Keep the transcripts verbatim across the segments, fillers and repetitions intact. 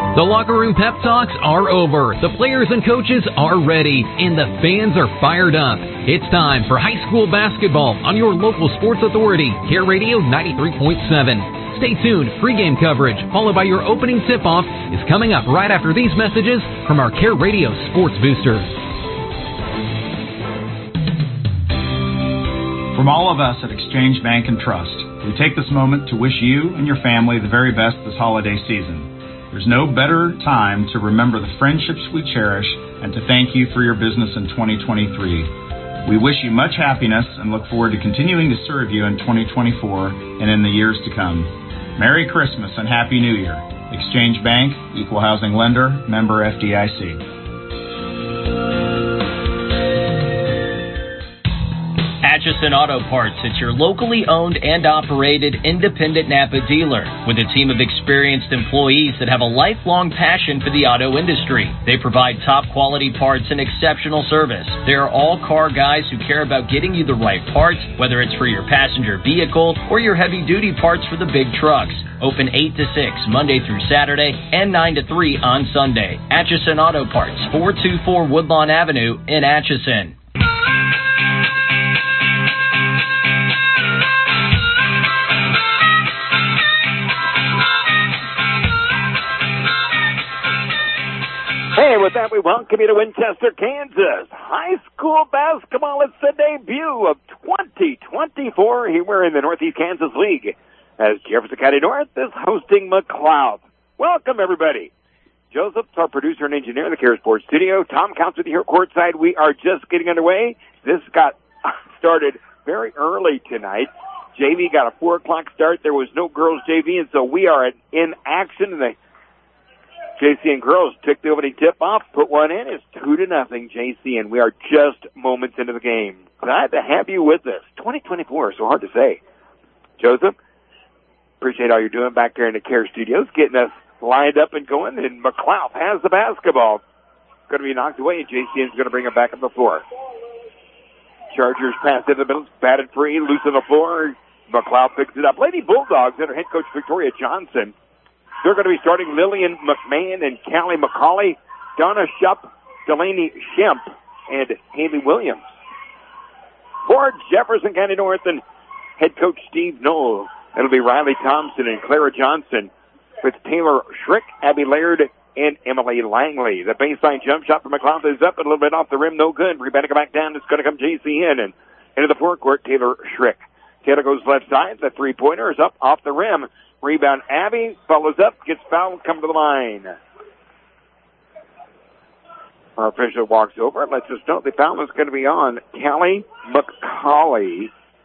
The locker room pep talks are over. The players and coaches are ready, and the fans are fired up. It's time for high school basketball on your local sports authority, Care Radio ninety-three point seven. Stay tuned. Pre-game coverage, followed by your opening tip-off, is coming up right after these messages from our Care Radio Sports Boosters. From all of us at Exchange Bank and Trust, we take this moment to wish you and your family the very best this holiday season. There's no better time to remember the friendships we cherish and to thank you for your business in twenty twenty-three. We wish you much happiness and look forward to continuing to serve you in twenty twenty-four and in the years to come. Merry Christmas and Happy New Year. Exchange Bank, Equal Housing Lender, member F D I C. Atchison Auto Parts, it's your locally owned and operated independent Napa dealer with a team of experienced employees that have a lifelong passion for the auto industry. They provide top quality parts and exceptional service. They are all car guys who care about getting you the right parts, whether it's for your passenger vehicle or your heavy duty parts for the big trucks. Open eight to six Monday through Saturday and nine to three on Sunday. Atchison Auto Parts, four two four Woodlawn Avenue in Atchison. Hey, with that, we welcome you to Winchester, Kansas. High school basketball, it's the debut of twenty twenty-four here we're in the Northeast Kansas League as Jefferson County North is hosting McLeod. Welcome, everybody. Joseph's our producer and engineer in the Care Sports Studio. Tom counts with you here at courtside. We are just getting underway. This got started very early tonight. J V got a four o'clock start. There was no girls J V, and so we are in action. And the J C N girls took the opening tip-off, put one in. It's two to nothing, J C N. We are just moments into the game. Glad to have you with us. twenty twenty-four, so hard to say. Joseph, appreciate all you're doing back there in the Care Studios, getting us lined up and going, and McLeod has the basketball. Going to be knocked away, and J C N's going to bring it back up the floor. Chargers pass into the middle, batted free, loose on the floor. McLeod picks it up. Lady Bulldogs under head coach Victoria Johnson. They're going to be starting Lillian McMahon and Callie McCauley, Donna Shupp, Delaney Shemp, and Haley Williams. For Jefferson County North and head coach Steve Knoll, it'll be Riley Thompson and Clara Johnson with Taylor Schrick, Abby Laird, and Emily Langley. The baseline jump shot for McLeod is up a little bit off the rim, no good. Rebounding back down, it's going to come J C N, and into the forecourt, Taylor Schrick. Taylor goes left side, the three-pointer is up off the rim. Rebound, Abby, follows up, gets fouled, comes to the line. Our official walks over and lets us know the foul is going to be on Callie McCauley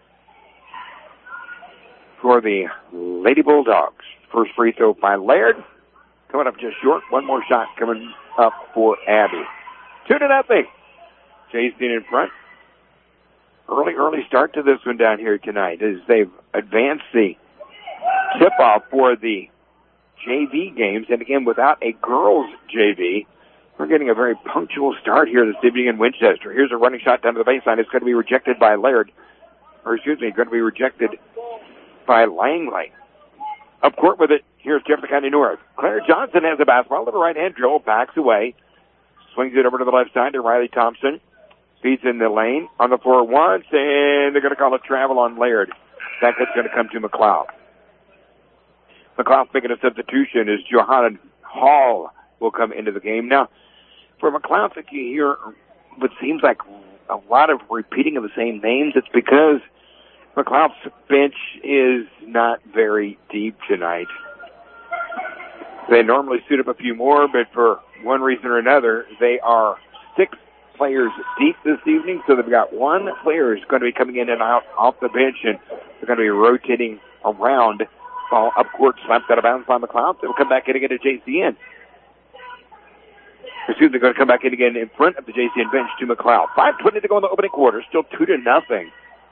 for the Lady Bulldogs. First free throw by Laird. Coming up just short. One more shot coming up for Abby. Two to nothing. J C in front. Early, early start to this one down here tonight as they've advanced the tip-off for the J V games. And again, without a girls' J V, we're getting a very punctual start here this evening in Winchester. Here's a running shot down to the baseline. It's going to be rejected by Laird. Or excuse me, going to be rejected by Langley. Up court with it, here's Jefferson County North. Claire Johnson has the basketball. To the right hand, Joel backs away. Swings it over to the left side to Riley Thompson. Feeds in the lane on the floor once, and they're going to call a travel on Laird. That kid's going to come to McLeod. McLeod making a substitution as Johanna Hall will come into the game. Now, for McLeod, if you hear what seems like a lot of repeating of the same names, it's because McLeod's bench is not very deep tonight. They normally suit up a few more, but for one reason or another, they are six players deep this evening, so they've got one player who's going to be coming in and out off the bench, and they're going to be rotating around. Ball up court, slapped out of bounds by McLeod. They'll come back in again to J C N. Excuse me, they're going to come back in again in front of the J C N bench to McLeod. five twenty to go in the opening quarter, still two to nothing.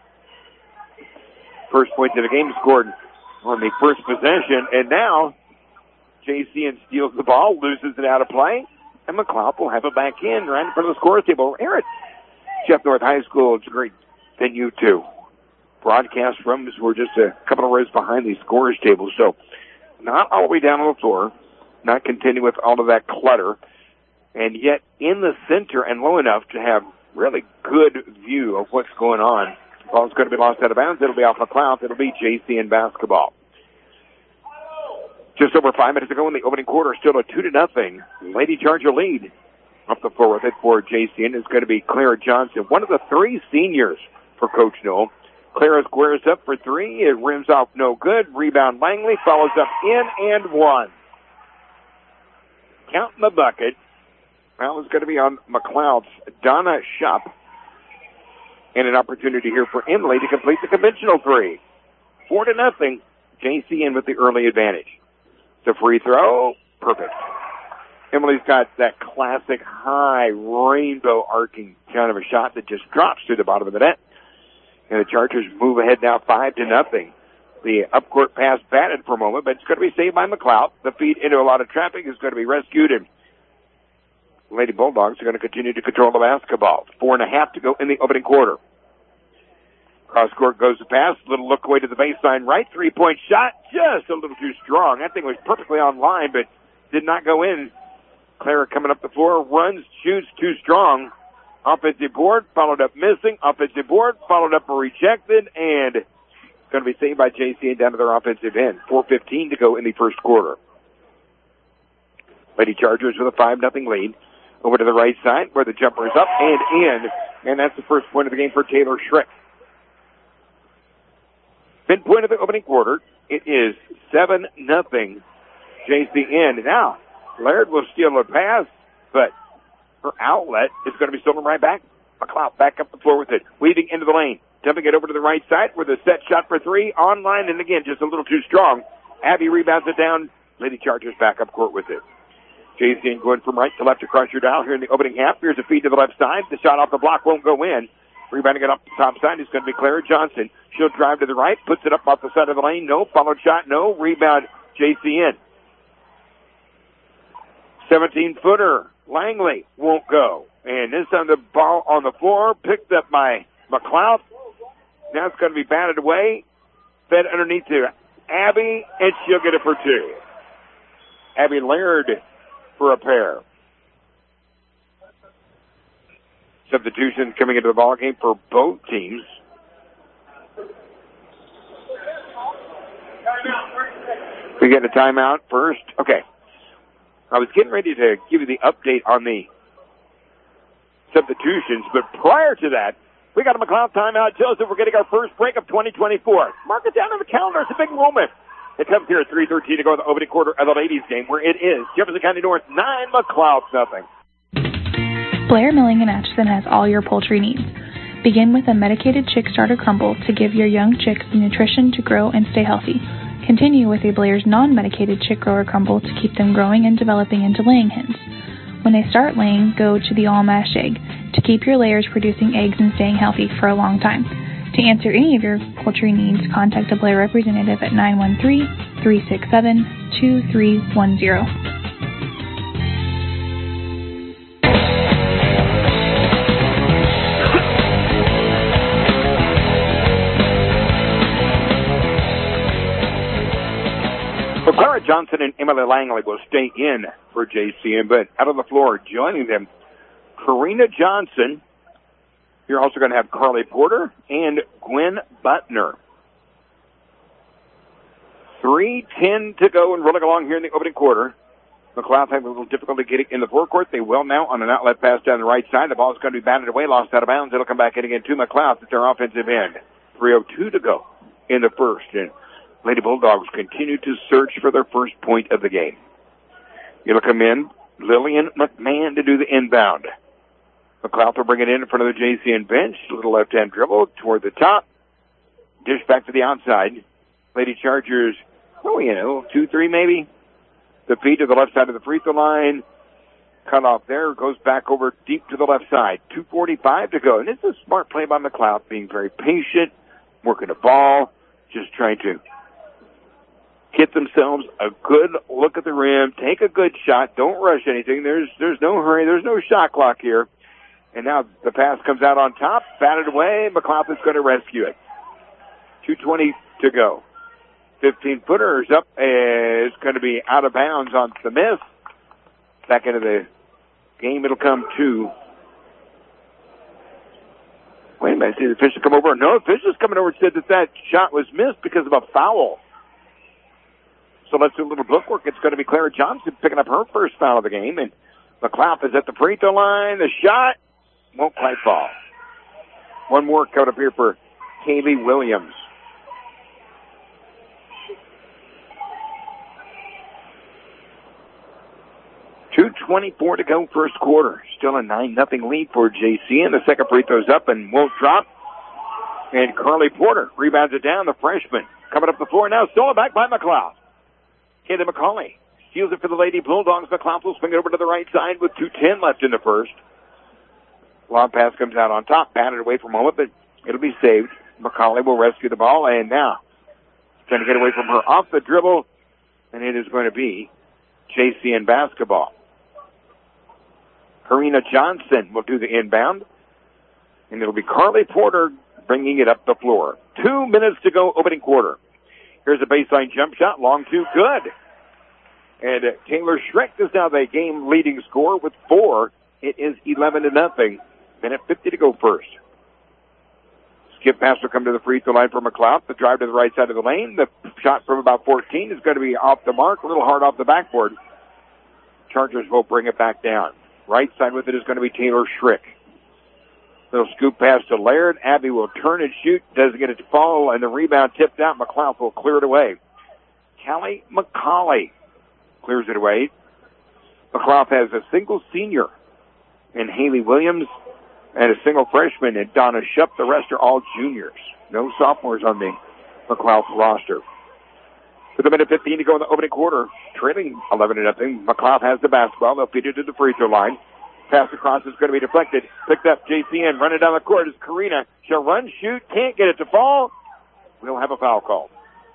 First points of the game scored on the first possession, and now J C N steals the ball, loses it out of play, and McLeod will have it back in right in front of the scorer's table. Here at Jeff North High School, it's a great venue too. Broadcast rooms were just a couple of rows behind the scorer's table, so not all the way down on the floor. not contending with all of that clutter, and yet in the center and low enough to have really good view of what's going on. Ball's going to be lost out of bounds. It'll be off McLeod. It'll be J C N basketball. Just over five minutes ago in the opening quarter, still a two to nothing Lady Charger lead. Up the floor with it for J C N is going to be Clara Johnson, one of the three seniors for Coach Noel. Clara squares up for three. It rims off no good. Rebound Langley follows up in and one. Counting the bucket. That was going to be on McLeod's Donna Shupp. And an opportunity here for Emily to complete the conventional three. Four to nothing. J C N with the early advantage. The free throw, perfect. Emily's got that classic high rainbow arcing kind of a shot that just drops to the bottom of the net. And the Chargers move ahead now five to nothing. The upcourt pass batted for a moment, but it's going to be saved by McLeod. The feed into a lot of traffic is going to be rescued, and Lady Bulldogs are going to continue to control the basketball. Four and a half to go in the opening quarter. Cross court goes the pass. Little look away to the baseline right. Three-point shot. Just a little too strong. That thing was perfectly on line, but did not go in. Clara coming up the floor. Runs, shoots, too strong. Offensive board, followed up missing. Offensive board, followed up rejected, and going to be saved by J C N down to their offensive end. four fifteen to go in the first quarter. Lady Chargers with a five nothing lead. Over to the right side where the jumper is up and in, and that's the first point of the game for Taylor Schrick. Midpoint of the opening quarter, it is seven nothing J C N. Now, Laird will steal a pass, but her outlet is going to be stolen right back. McLeod back up the floor with it, weaving into the lane, dumping it over to the right side with a set shot for three, online, and again, just a little too strong. Abby rebounds it down. Lady Chargers back up court with it. J C N going from right to left across your dial here in the opening half. Here's a feed to the left side. The shot off the block won't go in. Rebounding it up the top side is going to be Clara Johnson. She'll drive to the right, puts it up off the side of the lane. No. Followed shot, no. Rebound, J C N. seventeen-footer, Langley won't go. And this time the ball on the floor, picked up by McLeod. Now it's going to be batted away. Fed underneath to Abby, and she'll get it for two. Abby Laird for a pair. Substitution coming into the ball game for both teams. We get a timeout first. Okay. I was getting ready to give you the update on the substitutions, but prior to that, we got a McLeod timeout. Joseph, we're getting our first break of twenty twenty-four. Mark it down on the calendar. It's a big moment. It comes here at three thirteen to go in the opening quarter of the ladies' game, where it is Jefferson County North nine, McLeod nothing. Blair Milling and Atchison has all your poultry needs. Begin with a medicated chick starter crumble to give your young chicks the nutrition to grow and stay healthy. Continue with a Blair's non-medicated chick grower crumble to keep them growing and developing into laying hens. When they start laying, go to the all-mash egg to keep your layers producing eggs and staying healthy for a long time. To answer any of your poultry needs, contact a Blair representative at nine one three, three six seven, two three one zero. Clara Johnson and Emily Langley will stay in for J C N, but out on the floor joining them, Karina Johnson. You're also going to have Carly Porter and Gwen Butner. three ten to go and rolling along here in the opening quarter. McLeod having a little difficulty getting in the forecourt. They will now on an outlet pass down the right side. The ball is going to be batted away, lost out of bounds. It'll come back in again to McLeod at their offensive end. three oh two to go in the first. And Lady Bulldogs continue to search for their first point of the game. It'll come in, Lillian McMahon to do the inbound. McLeod will bring it in in front of the J C N bench. Little left-hand dribble toward the top. Dish back to the outside. Lady Chargers, oh, you know, two three maybe. The feed to the left side of the free throw line. Cut off there, goes back over deep to the left side. two forty-five to go. And it's a smart play by McLeod, being very patient, working the ball, just trying to get themselves a good look at the rim, take a good shot, don't rush anything. There's there's no hurry, there's no shot clock here. And now the pass comes out on top, batted away, McLeod is going to rescue it. two twenty to go. fifteen-footer is up. Uh, it's going to be out of bounds on the miss. Back into the game, it'll come to... Wait a minute, see the official come over. No, the official's coming over and said that that shot was missed because of a foul. So let's do a little bookwork. It's going to be Clara Johnson picking up her first foul of the game. And McLeod is at the free throw line. The shot won't quite fall. One more coming up here for Haley Williams. two twenty-four to go, first quarter. Still a nine nothing lead for J C N. The second free throw's up and won't drop. And Carly Porter rebounds it down, the freshman. Coming up the floor now, stolen back by McLeod. Kayla McCauley steals it for the Lady Bulldogs. McLeod will swing it over to the right side with two ten left in the first. Long pass comes out on top, batted away from home, but it'll be saved. McCauley will rescue the ball, and now trying to get away from her off the dribble, and it is going to be J C N basketball. Karina Johnson will do the inbound, and it'll be Carly Porter bringing it up the floor. Two minutes to go, opening quarter. Here's a baseline jump shot, long two, good. And uh, Taylor Schreck is now the game leading scorer with four. It is eleven to nothing. Minute fifty to go first. Skip pass will come to the free throw line for McLeod. The drive to the right side of the lane. The shot from about fourteen is going to be off the mark, a little hard off the backboard. Chargers will bring it back down. Right side with it is going to be Taylor Schreck. Little scoop pass to Laird. Abby will turn and shoot. Doesn't get it to fall, and the rebound tipped out. McLeod will clear it away. Callie McCauley clears it away. McLeod has a single senior in Haley Williams and a single freshman in Donna Shupp. The rest are all juniors. No sophomores on the McLeod roster. With a minute fifteen to go in the opening quarter, trailing eleven to nothing. McLeod has the basketball. They'll feed it to the free throw line. Pass across is going to be deflected. Picked up J C N. Running down the court is Karina. She'll run, shoot, can't get it to fall. We'll have a foul call.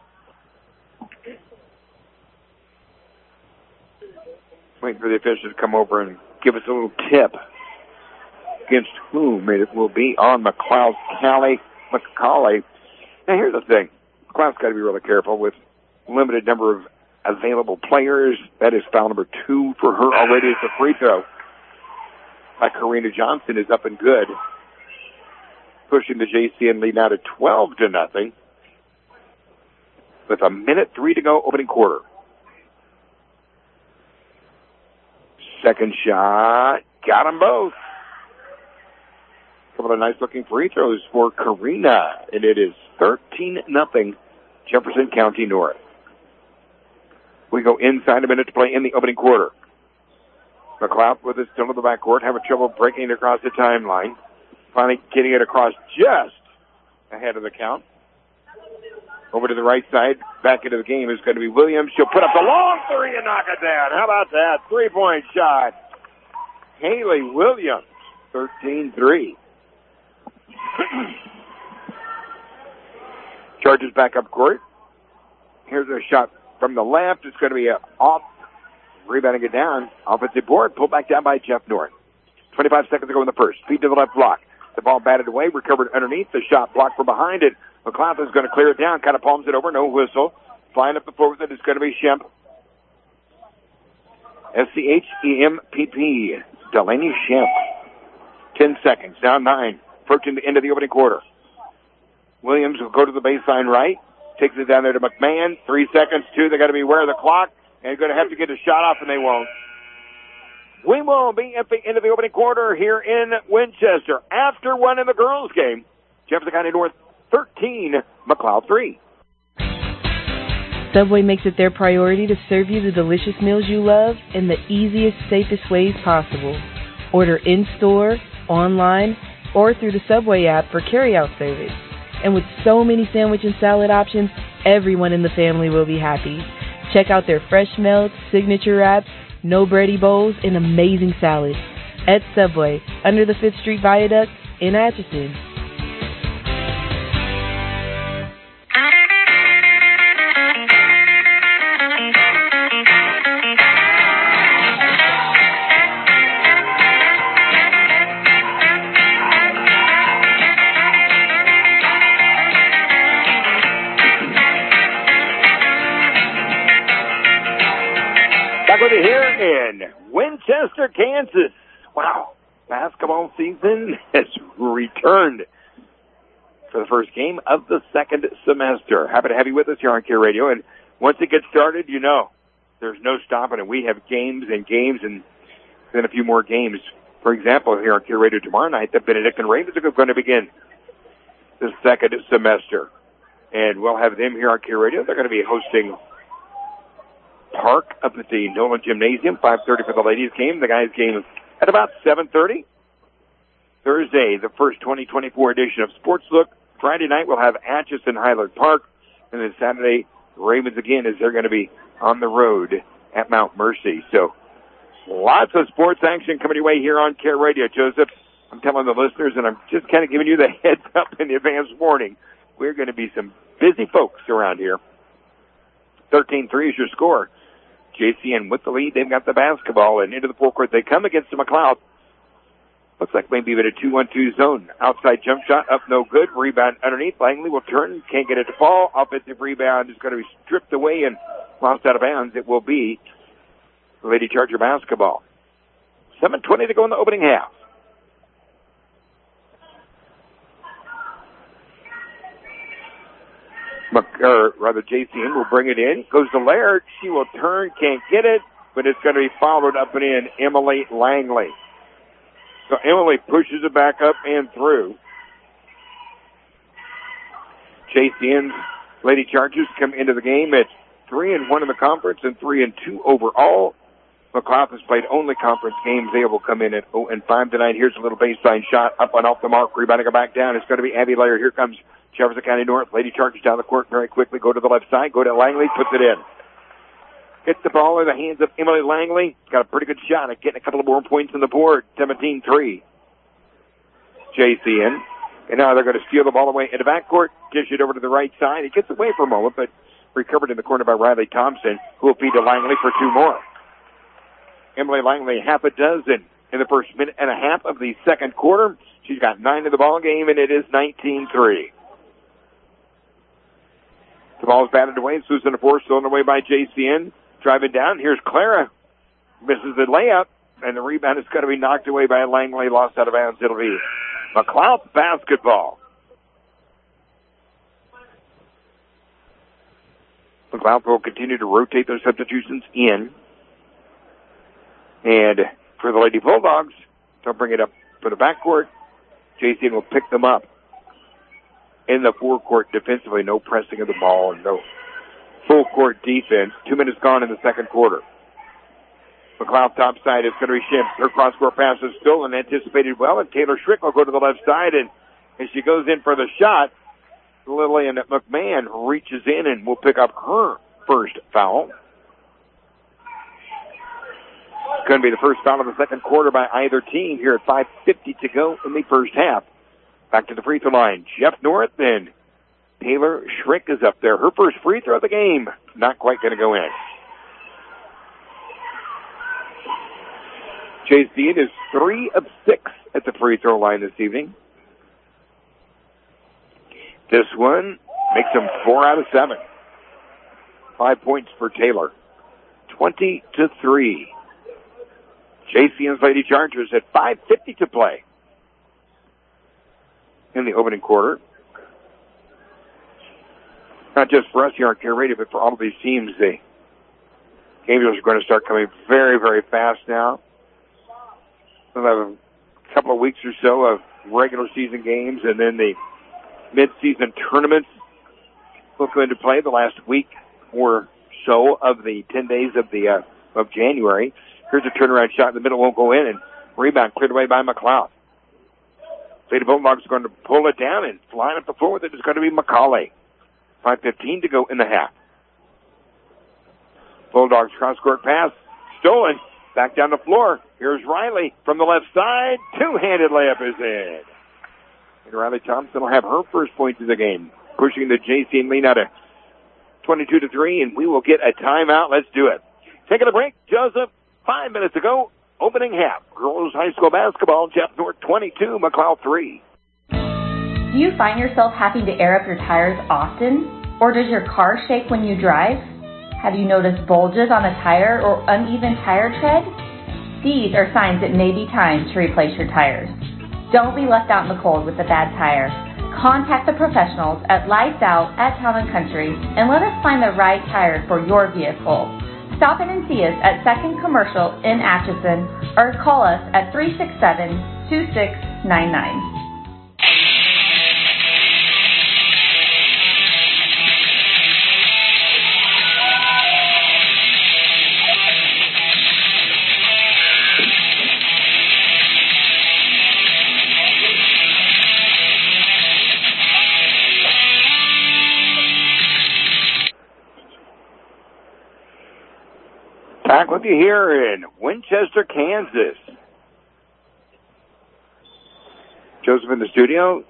Waiting for the officials to come over and give us a little tip against whom it will be on McLeod. Callie McCauley. Now here's the thing. McLeod's got to be really careful with limited number of available players. That is foul number two for her already. It's a free throw by Karina Johnson is up and good, pushing the J C N lead now to twelve to nothing. With a minute three to go, opening quarter. Second shot, got them both. A couple of nice looking free throws for Karina, and it is thirteen nothing Jefferson County North. We go inside a minute to play in the opening quarter. McLeod with it still in the backcourt, having trouble breaking it across the timeline. Finally getting it across just ahead of the count. Over to the right side, back into the game is going to be Williams. She'll put up the long three and knock it down. How about that? Three-point shot. Haley Williams, thirteen three. Charges back up court. Here's a shot from the left. It's going to be a off. Rebounding it down. Offensive board. Pulled back down by Jeff Norton. twenty-five seconds to go in the first. Feed to the left block. The ball batted away. Recovered underneath. The shot blocked from behind it. McLeod is going to clear it down. Kind of palms it over. No whistle. Flying up the floor with it is going to be Schempp. S C H E M P P. Delaney Schempp. Ten seconds. Down nine. Approaching the end of the opening quarter. Williams will go to the baseline right. Takes it down there to McMahon. Three seconds. Two. They got to be aware of the clock. And going to have to get a shot off, and they won't. We will be at the end of the opening quarter here in Winchester. After one in the girls' game, Jefferson County North thirteen, McLeod three. Subway makes it their priority to serve you the delicious meals you love in the easiest, safest ways possible. Order in-store, online, or through the Subway app for carry-out service. And with so many sandwich and salad options, everyone in the family will be happy. Check out their fresh melts, signature wraps, no bready bowls, and amazing salads at Subway under the fifth Street Viaduct in Atchison. Back with you here in Winchester, Kansas. Wow, basketball season has returned for the first game of the second semester. Happy to have you with us here on Care Radio. And once it gets started, you know, there's no stopping it. We have games and games and then a few more games. For example, here on Care Radio tomorrow night, the Benedictine Ravens are going to begin the second semester. And we'll have them here on Care Radio. They're going to be hosting Park up at the Nolan Gymnasium, five thirty for the ladies' game. The guys' game at about seven thirty. Thursday, the first twenty twenty-four edition of Sports Look. Friday night, we'll have Atchison Highland Park. And then Saturday, Ravens again, as they're going to be on the road at Mount Mercy. So lots of sports action coming your way here on Care Radio. Joseph, I'm telling the listeners, and I'm just kind of giving you the heads up in the advance warning, we're going to be some busy folks around here. thirteen three is your score. J C N with the lead. They've got the basketball, and into the forecourt they come against the McLeod. Looks like maybe a two one two zone. Outside jump shot, up no good. Rebound underneath. Langley will turn, can't get it to fall. Offensive rebound is going to be stripped away and lost out of bounds. It will be Lady Charger basketball. seven twenty to go in the opening half. Or rather, J C N will bring it in. Goes to Laird. She will turn, can't get it, but it's going to be followed up and in. Emily Langley. So Emily pushes it back up and through. J C N's Lady Chargers come into the game at three and one in the conference and three and two overall. McLeod has played only conference games. They will come in at zero and five tonight. Here's a little baseline shot up and off the mark. Rebounding it back down. It's going to be Abby Laird. Here comes Jefferson County North. Lady Chargers down the court very quickly. Go to the left side. Go to Langley. Puts it in. Gets the ball in the hands of Emily Langley. Got a pretty good shot at getting a couple of more points on the board. seventeen three. J C N. And now they're going to steal the ball away into backcourt. Dish it over to the right side. It gets away for a moment, but recovered in the corner by Riley Thompson, who will feed to Langley for two more. Emily Langley, half a dozen in the first minute and a half of the second quarter. She's got nine in the ball game, and it is nineteen three. The ball is batted away. Susan DeForest thrown away by J C N. Driving down. Here's Clara. Misses the layup, and the rebound is going to be knocked away by Langley. Lost out of bounds. It'll be McLeod basketball. McLeod will continue to rotate those substitutions in. And for the Lady Bulldogs, they'll bring it up for the backcourt. J C N will pick them up in the forecourt defensively. No pressing of the ball and no full court defense. Two minutes gone in the second quarter. McLeod top side is going to be Shimps. Her cross-court pass is stolen, anticipated well, and Taylor Schrick will go to the left side, and as she goes in for the shot, Lillian McMahon reaches in and will pick up her first foul. It's going to be the first foul of the second quarter by either team here at five fifty to go in the first half. Back to the free throw line. Jeff North and Taylor Schrick is up there. Her first free throw of the game. Not quite going to go in. J C N is three of six at the free throw line this evening. This one makes them four out of seven. Five points for Taylor. Twenty to three. J C N's Lady Chargers at five fifty to play in the opening quarter. Not just for us here on Care Radio, but for all of these teams. The games are going to start coming very, very fast now. We'll have a couple of weeks or so of regular season games, and then the mid-season tournaments will come into play the last week or so of the ten days of the uh, of January. Here's a turnaround shot in the middle, won't go in, and rebound cleared away by McLeod. Lady Bulldogs are going to pull it down and flying up the floor with it is going to be McCauley. five fifteen to go in the half. Bulldogs cross-court pass, stolen, back down the floor. Here's Riley from the left side. Two-handed layup is in. And Riley Thompson will have her first point of the game, pushing the J C N lead out of twenty-two to three, and we will get a timeout. Let's do it. Taking a break, Joseph. Five minutes ago, opening half. Girls high school basketball, Jeff North twenty-two, McLeod three. Do you find yourself having to air up your tires often? Or does your car shake when you drive? Have you noticed bulges on a tire or uneven tire tread? These are signs it may be time to replace your tires. Don't be left out in the cold with a bad tire. Contact the professionals at Lights Out at Town and Country and let us find the right tire for your vehicle. Stop in and see us at Second Commercial in Atchison or call us at three six seven, two six nine nine. Back with you here in Winchester, Kansas. Joseph in the studio.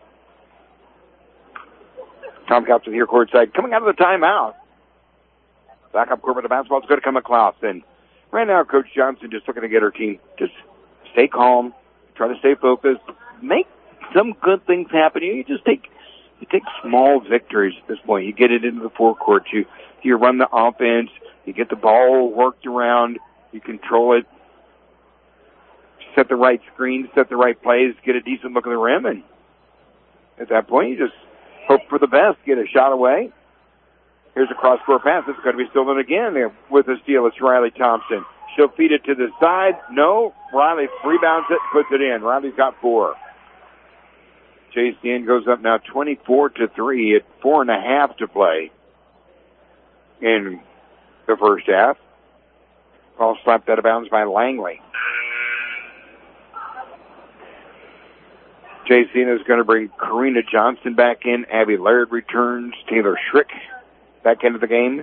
Tom Captain here courtside. Coming out of the timeout. Back up court with the basketball. It's going to come across. And right now, Coach Johnson just looking to get her team just stay calm, try to stay focused, make some good things happen. You just take you take small victories at this point. You get it into the forecourt. You you run the offense. You get the ball worked around. You control it. Set the right screens, set the right plays, get a decent look at the rim, and at that point, you just hope for the best, get a shot away. Here's a cross-court pass. It's going to be stolen again with a steal. It's Riley Thompson. She'll feed it to the side. No. Riley rebounds it, puts it in. Riley's got four. J C N goes up now twenty-four to three at four and a half to play in the first half. Ball slapped out of bounds by Langley. J C N is going to bring Karina Johnson back in. Abby Laird returns. Taylor Schrick back into the game.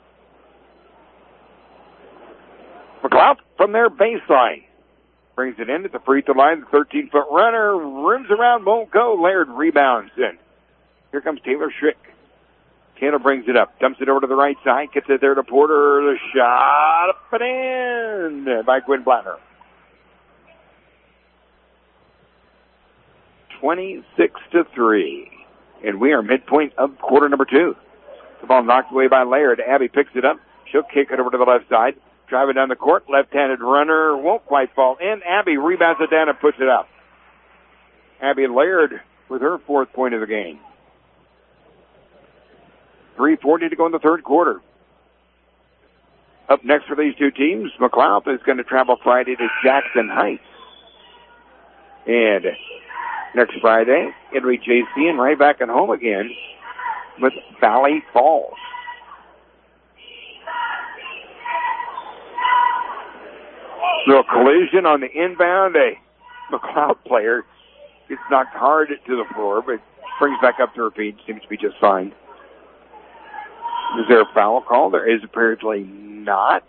McLeod from their baseline. Brings it in at the free throw line. The thirteen-foot runner rims around, won't go. Laird rebounds in. Here comes Taylor Schrick. Taylor brings it up, dumps it over to the right side, gets it there to Porter. The shot up and in by Gwen Blattner. twenty-six to three. And we are midpoint of quarter number two. The ball knocked away by Laird. Abby picks it up. She'll kick it over to the left side. Driving down the court. Left-handed runner won't quite fall in. Abby rebounds it down and puts it up. Abby Laird with her fourth point of the game. three forty to go in the third quarter. Up next for these two teams, McLeod is going to travel Friday to Jackson Heights. And next Friday, it'll be J C N right back at home again with Valley Falls. Little collision on the inbound. A McLeod player gets knocked hard to the floor, but brings back up to her feet. Seems to be just fine. Is there a foul call? There is apparently not.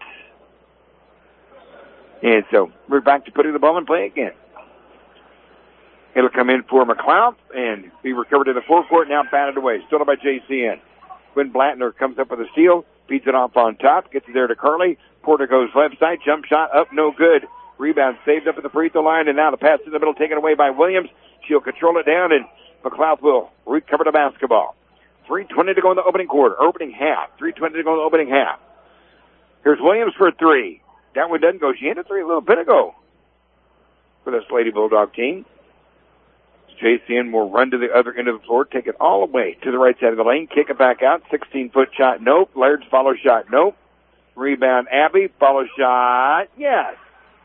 And so we're back to putting the ball in play again. It'll come in for McLeod and be recovered in the forecourt. Now batted away. Stolen by J C N. Quinn Blattner comes up with a steal. Feeds it off on top. Gets it there to Carly. Porter goes left side. Jump shot up. No good. Rebound saved up at the free throw line. And now the pass in the middle taken away by Williams. She'll control it down and McLeod will recover the basketball. three twenty to go in the opening quarter. Opening half. three twenty to go in the opening half. Here's Williams for three. That one doesn't go. She hit a three a little bit ago for this Lady Bulldog team. J C N will run to the other end of the floor, take it all the way to the right side of the lane, kick it back out. sixteen-foot shot, nope. Laird's follow shot, nope. Rebound, Abby. Follow shot, yes.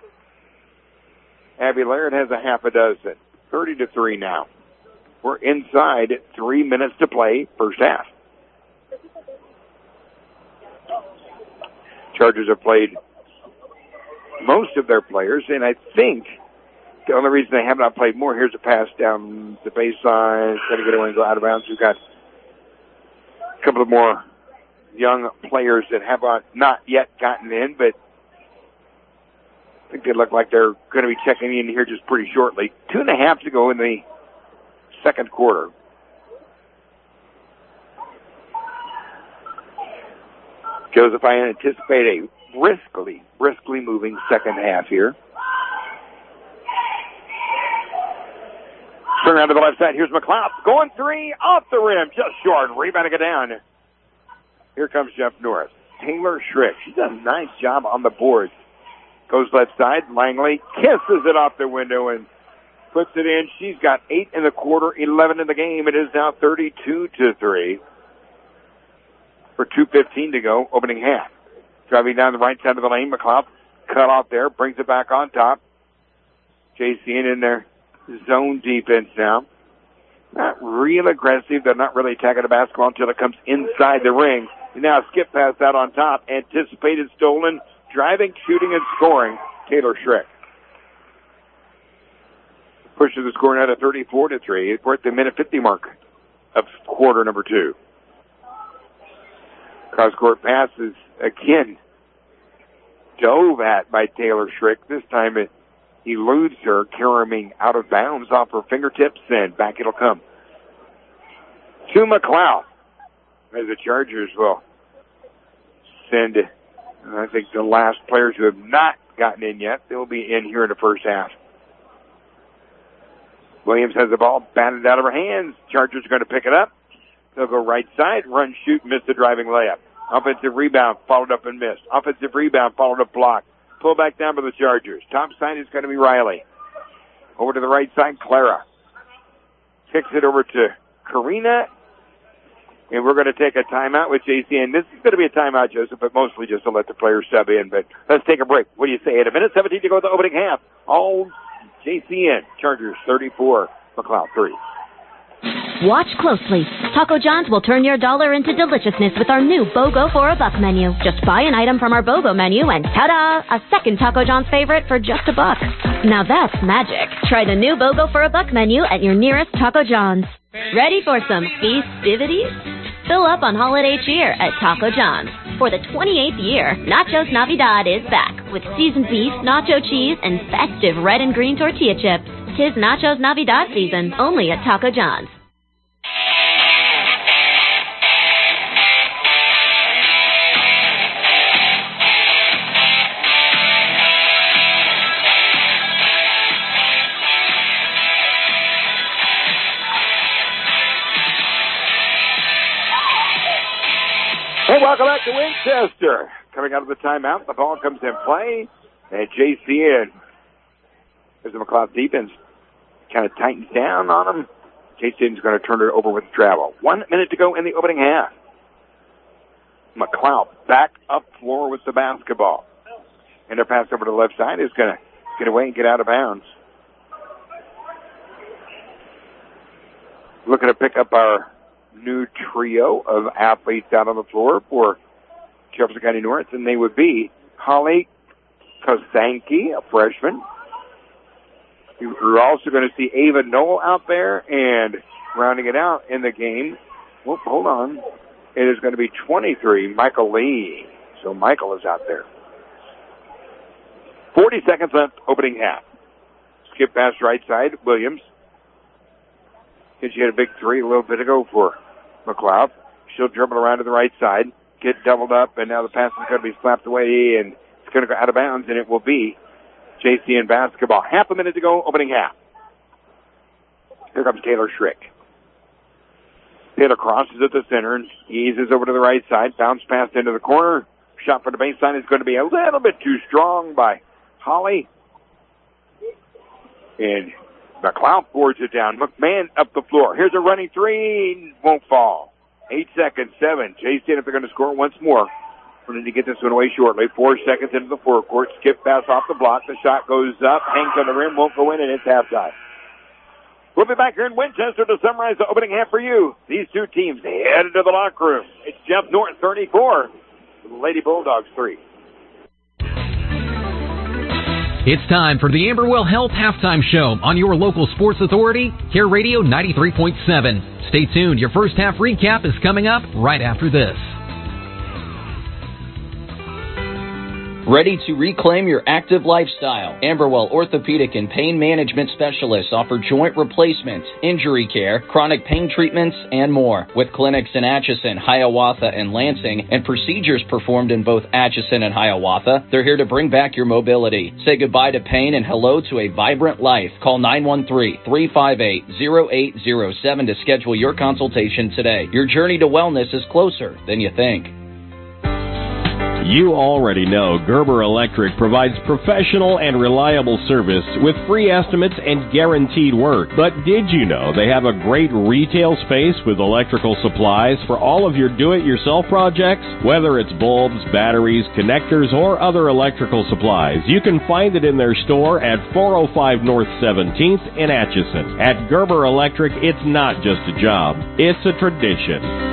Abby Laird has a half a dozen. thirty to three now. We're inside three minutes to play, first half. Chargers have played most of their players, and I think the only reason they have not played more, here's a pass down the baseline. It's going to get away and go out of bounds. We've got a couple of more young players that have not yet gotten in, but I think they look like they're going to be checking in here just pretty shortly. Two and a half to go in the second quarter. Joseph, I anticipate a briskly, briskly moving second half here. Turn around to the left side. Here's McLeod. Going three off the rim. Just short. Rebounding it down. Here comes Jeff Norris. Taylor Schrick. She does a nice job on the board. Goes left side. Langley kisses it off the window and puts it in. She's got eight in the quarter, eleven in the game. It is now thirty-two to three. For two fifteen to go, opening half. Driving down the right side of the lane, McLeod cut off there, brings it back on top. J C N in their zone defense now. Not real aggressive. They're not really attacking the basketball until it comes inside the ring. And now skip pass out on top. Anticipated stolen. Driving, shooting, and scoring. Taylor Schrick. Pushes the score now to thirty-four to three. We're at the minute fifty mark of quarter number two. Cross-court passes again. Dove at by Taylor Schrick. This time it eludes her, carrying out of bounds off her fingertips, and back it'll come. To McLeod. As the Chargers will send, I think, the last players who have not gotten in yet. They'll be in here in the first half. Williams has the ball batted out of her hands. Chargers are going to pick it up. They'll go right side, run, shoot, miss the driving layup. Offensive rebound, followed up and missed. Offensive rebound, followed up block. Pull back down by the Chargers. Top side is going to be Riley. Over to the right side, Clara. Kicks it over to Karina. And we're going to take a timeout with J C N. This is going to be a timeout, Joseph, but mostly just to let the players sub in. But let's take a break. What do you say? At a minute seventeen to go in the opening half. All J C N. Chargers thirty-four. McLeod three. Watch closely. Taco John's will turn your dollar into deliciousness with our new BOGO for a buck menu. Just buy an item from our BOGO menu and ta-da! A second Taco John's favorite for just a buck. Now that's magic. Try the new BOGO for a buck menu at your nearest Taco John's. Ready for some festivities? Fill up on holiday cheer at Taco John's. For the twenty-eighth year, Nachos Navidad is back with seasoned beef, nacho cheese, and festive red and green tortilla chips. Tis Nachos Navidad season, only at Taco John's. Hey, welcome back to Winchester. Coming out of the timeout, the ball comes in play, and J C N, as the McLeod defense kind of tightens down on them, J C N's going to turn it over with travel. One minute to go in the opening half. McLeod back up floor with the basketball. And their pass over to the left side is going to get away and get out of bounds. Looking to pick up our new trio of athletes out on the floor for Jefferson County North, and they would be Holly Kosanke, a freshman. We're also going to see Ava Knoll out there, and rounding it out in the game, whoop, hold on, it is going to be twenty-three, Michael Lee. So Michael is out there. forty seconds left, opening half. Skip pass right side, Williams. And she had a big three a little bit ago for McLeod. She'll dribble around to the right side, get doubled up, and now the pass is going to be slapped away, and it's going to go out of bounds, and it will be J C N basketball. Half a minute to go, opening half. Here comes Taylor Schrick. Taylor crosses at the center and eases over to the right side. Bounce pass into the corner. Shot for the baseline is going to be a little bit too strong by Holly. And McLeod boards it down. McMahon up the floor. Here's a running three. Won't fall. Eight seconds, seven. J C N if they're going to score once more. We're going to get this one away shortly. Four seconds into the forecourt. Skip pass off the block. The shot goes up. Hangs on the rim. Won't go in, and it's halftime. We'll be back here in Winchester to summarize the opening half for you. These two teams headed to the locker room. It's Jeff Norton, thirty-four. The Lady Bulldogs, three. It's time for the Amberwell Health Halftime Show on your local sports authority, Care Radio ninety-three point seven. Stay tuned. Your first half recap is coming up right after this. Ready to reclaim your active lifestyle? Amberwell Orthopedic and Pain Management Specialists offer joint replacement, injury care, chronic pain treatments, and more. With clinics in Atchison, Hiawatha, and Lansing, and procedures performed in both Atchison and Hiawatha, they're here to bring back your mobility. Say goodbye to pain and hello to a vibrant life. Call nine one three, three five eight, zero eight zero seven to schedule your consultation today. Your journey to wellness is closer than you think. You already know Gerber Electric provides professional and reliable service with free estimates and guaranteed work. But did you know they have a great retail space with electrical supplies for all of your do-it-yourself projects? Whether it's bulbs, batteries, connectors, or other electrical supplies, you can find it in their store at four oh five North seventeenth in Atchison. At Gerber Electric, it's not just a job, it's a tradition.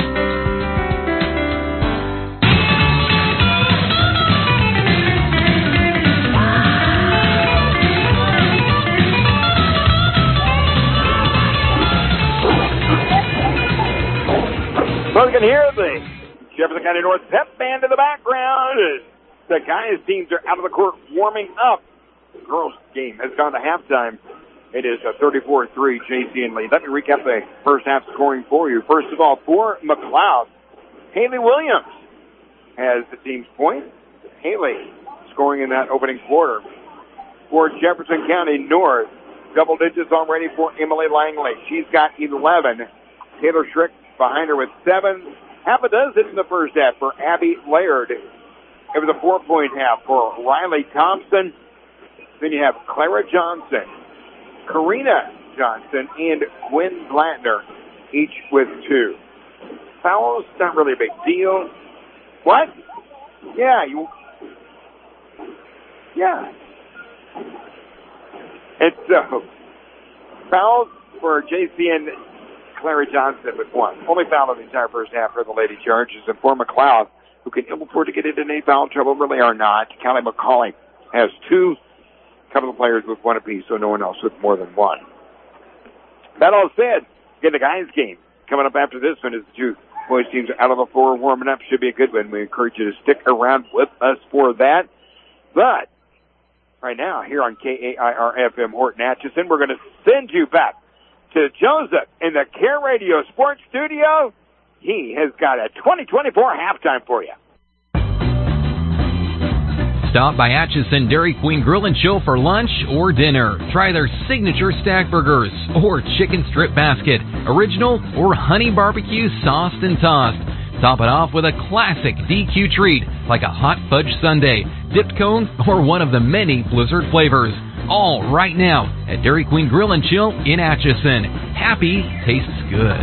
So you can hear the Jefferson County North pep band in the background. The guys' teams are out of the court warming up. The girls' game has gone to halftime. It is a thirty-four three J C N lead. Let me recap the first half scoring for you. First of all, for McLeod, Haley Williams has the team's point. Haley scoring in that opening quarter. For Jefferson County North, double digits already for Emily Langley. She's got eleven. Taylor Schrick behind her with seven. Half a dozen in the first half for Abby Laird. It was a four-point half for Riley Thompson. Then you have Clara Johnson, Karina Johnson, and Gwen Blattner, each with two. Fouls, not really a big deal. What? Yeah, you... Yeah. And so, fouls for J C N, Clara Johnson with one. Only foul of the entire first half for the Lady Chargers. And for McLeod, who can ill afford to get into any foul trouble, really are not. Callie McCauley has two. A couple of players with one apiece, so no one else with more than one. That all said, get the guys' game. Coming up after this one is the two boys teams out of the floor warming up. Should be a good one. We encourage you to stick around with us for that. But right now, here on K A I R F M Horton Atchison, we're going to send you back to Joseph in the Care Radio Sports Studio. He has got a twenty twenty-four halftime for you. Stop by Atchison Dairy Queen Grill and Chill for lunch or dinner. Try their signature stack burgers or chicken strip basket, original or honey barbecue sauced and tossed. Top it off with a classic D Q treat like a hot fudge sundae, dipped cone, or one of the many Blizzard flavors. All right now at Dairy Queen Grill and Chill in Atchison. Happy tastes good.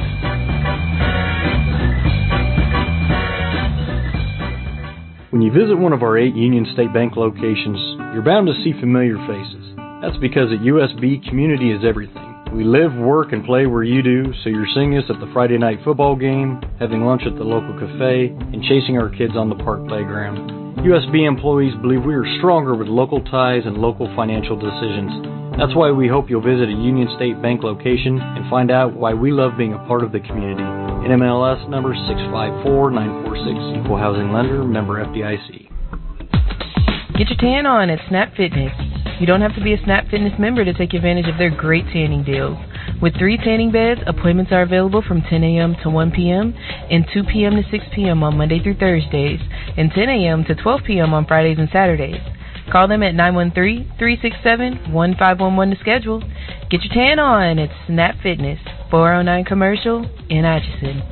When you visit one of our eight Union State Bank locations, you're bound to see familiar faces. That's because at U S B, community is everything. We live, work, and play where you do, so you're seeing us at the Friday night football game, having lunch at the local cafe, and chasing our kids on the park playground. U S B employees believe we are stronger with local ties and local financial decisions. That's why we hope you'll visit a Union State Bank location and find out why we love being a part of the community. N M L S number six five four nine four six, Equal Housing Lender, member F D I C. Get your tan on at Snap Fitness. You don't have to be a Snap Fitness member to take advantage of their great tanning deals. With three tanning beds, appointments are available from ten a.m. to one p.m. and two p.m. to six p.m. on Monday through Thursdays, and ten a.m. to twelve p.m. on Fridays and Saturdays. Call them at nine one three, three six seven, one five one one to schedule. Get your tan on at Snap Fitness, four oh nine Commercial in Atchison.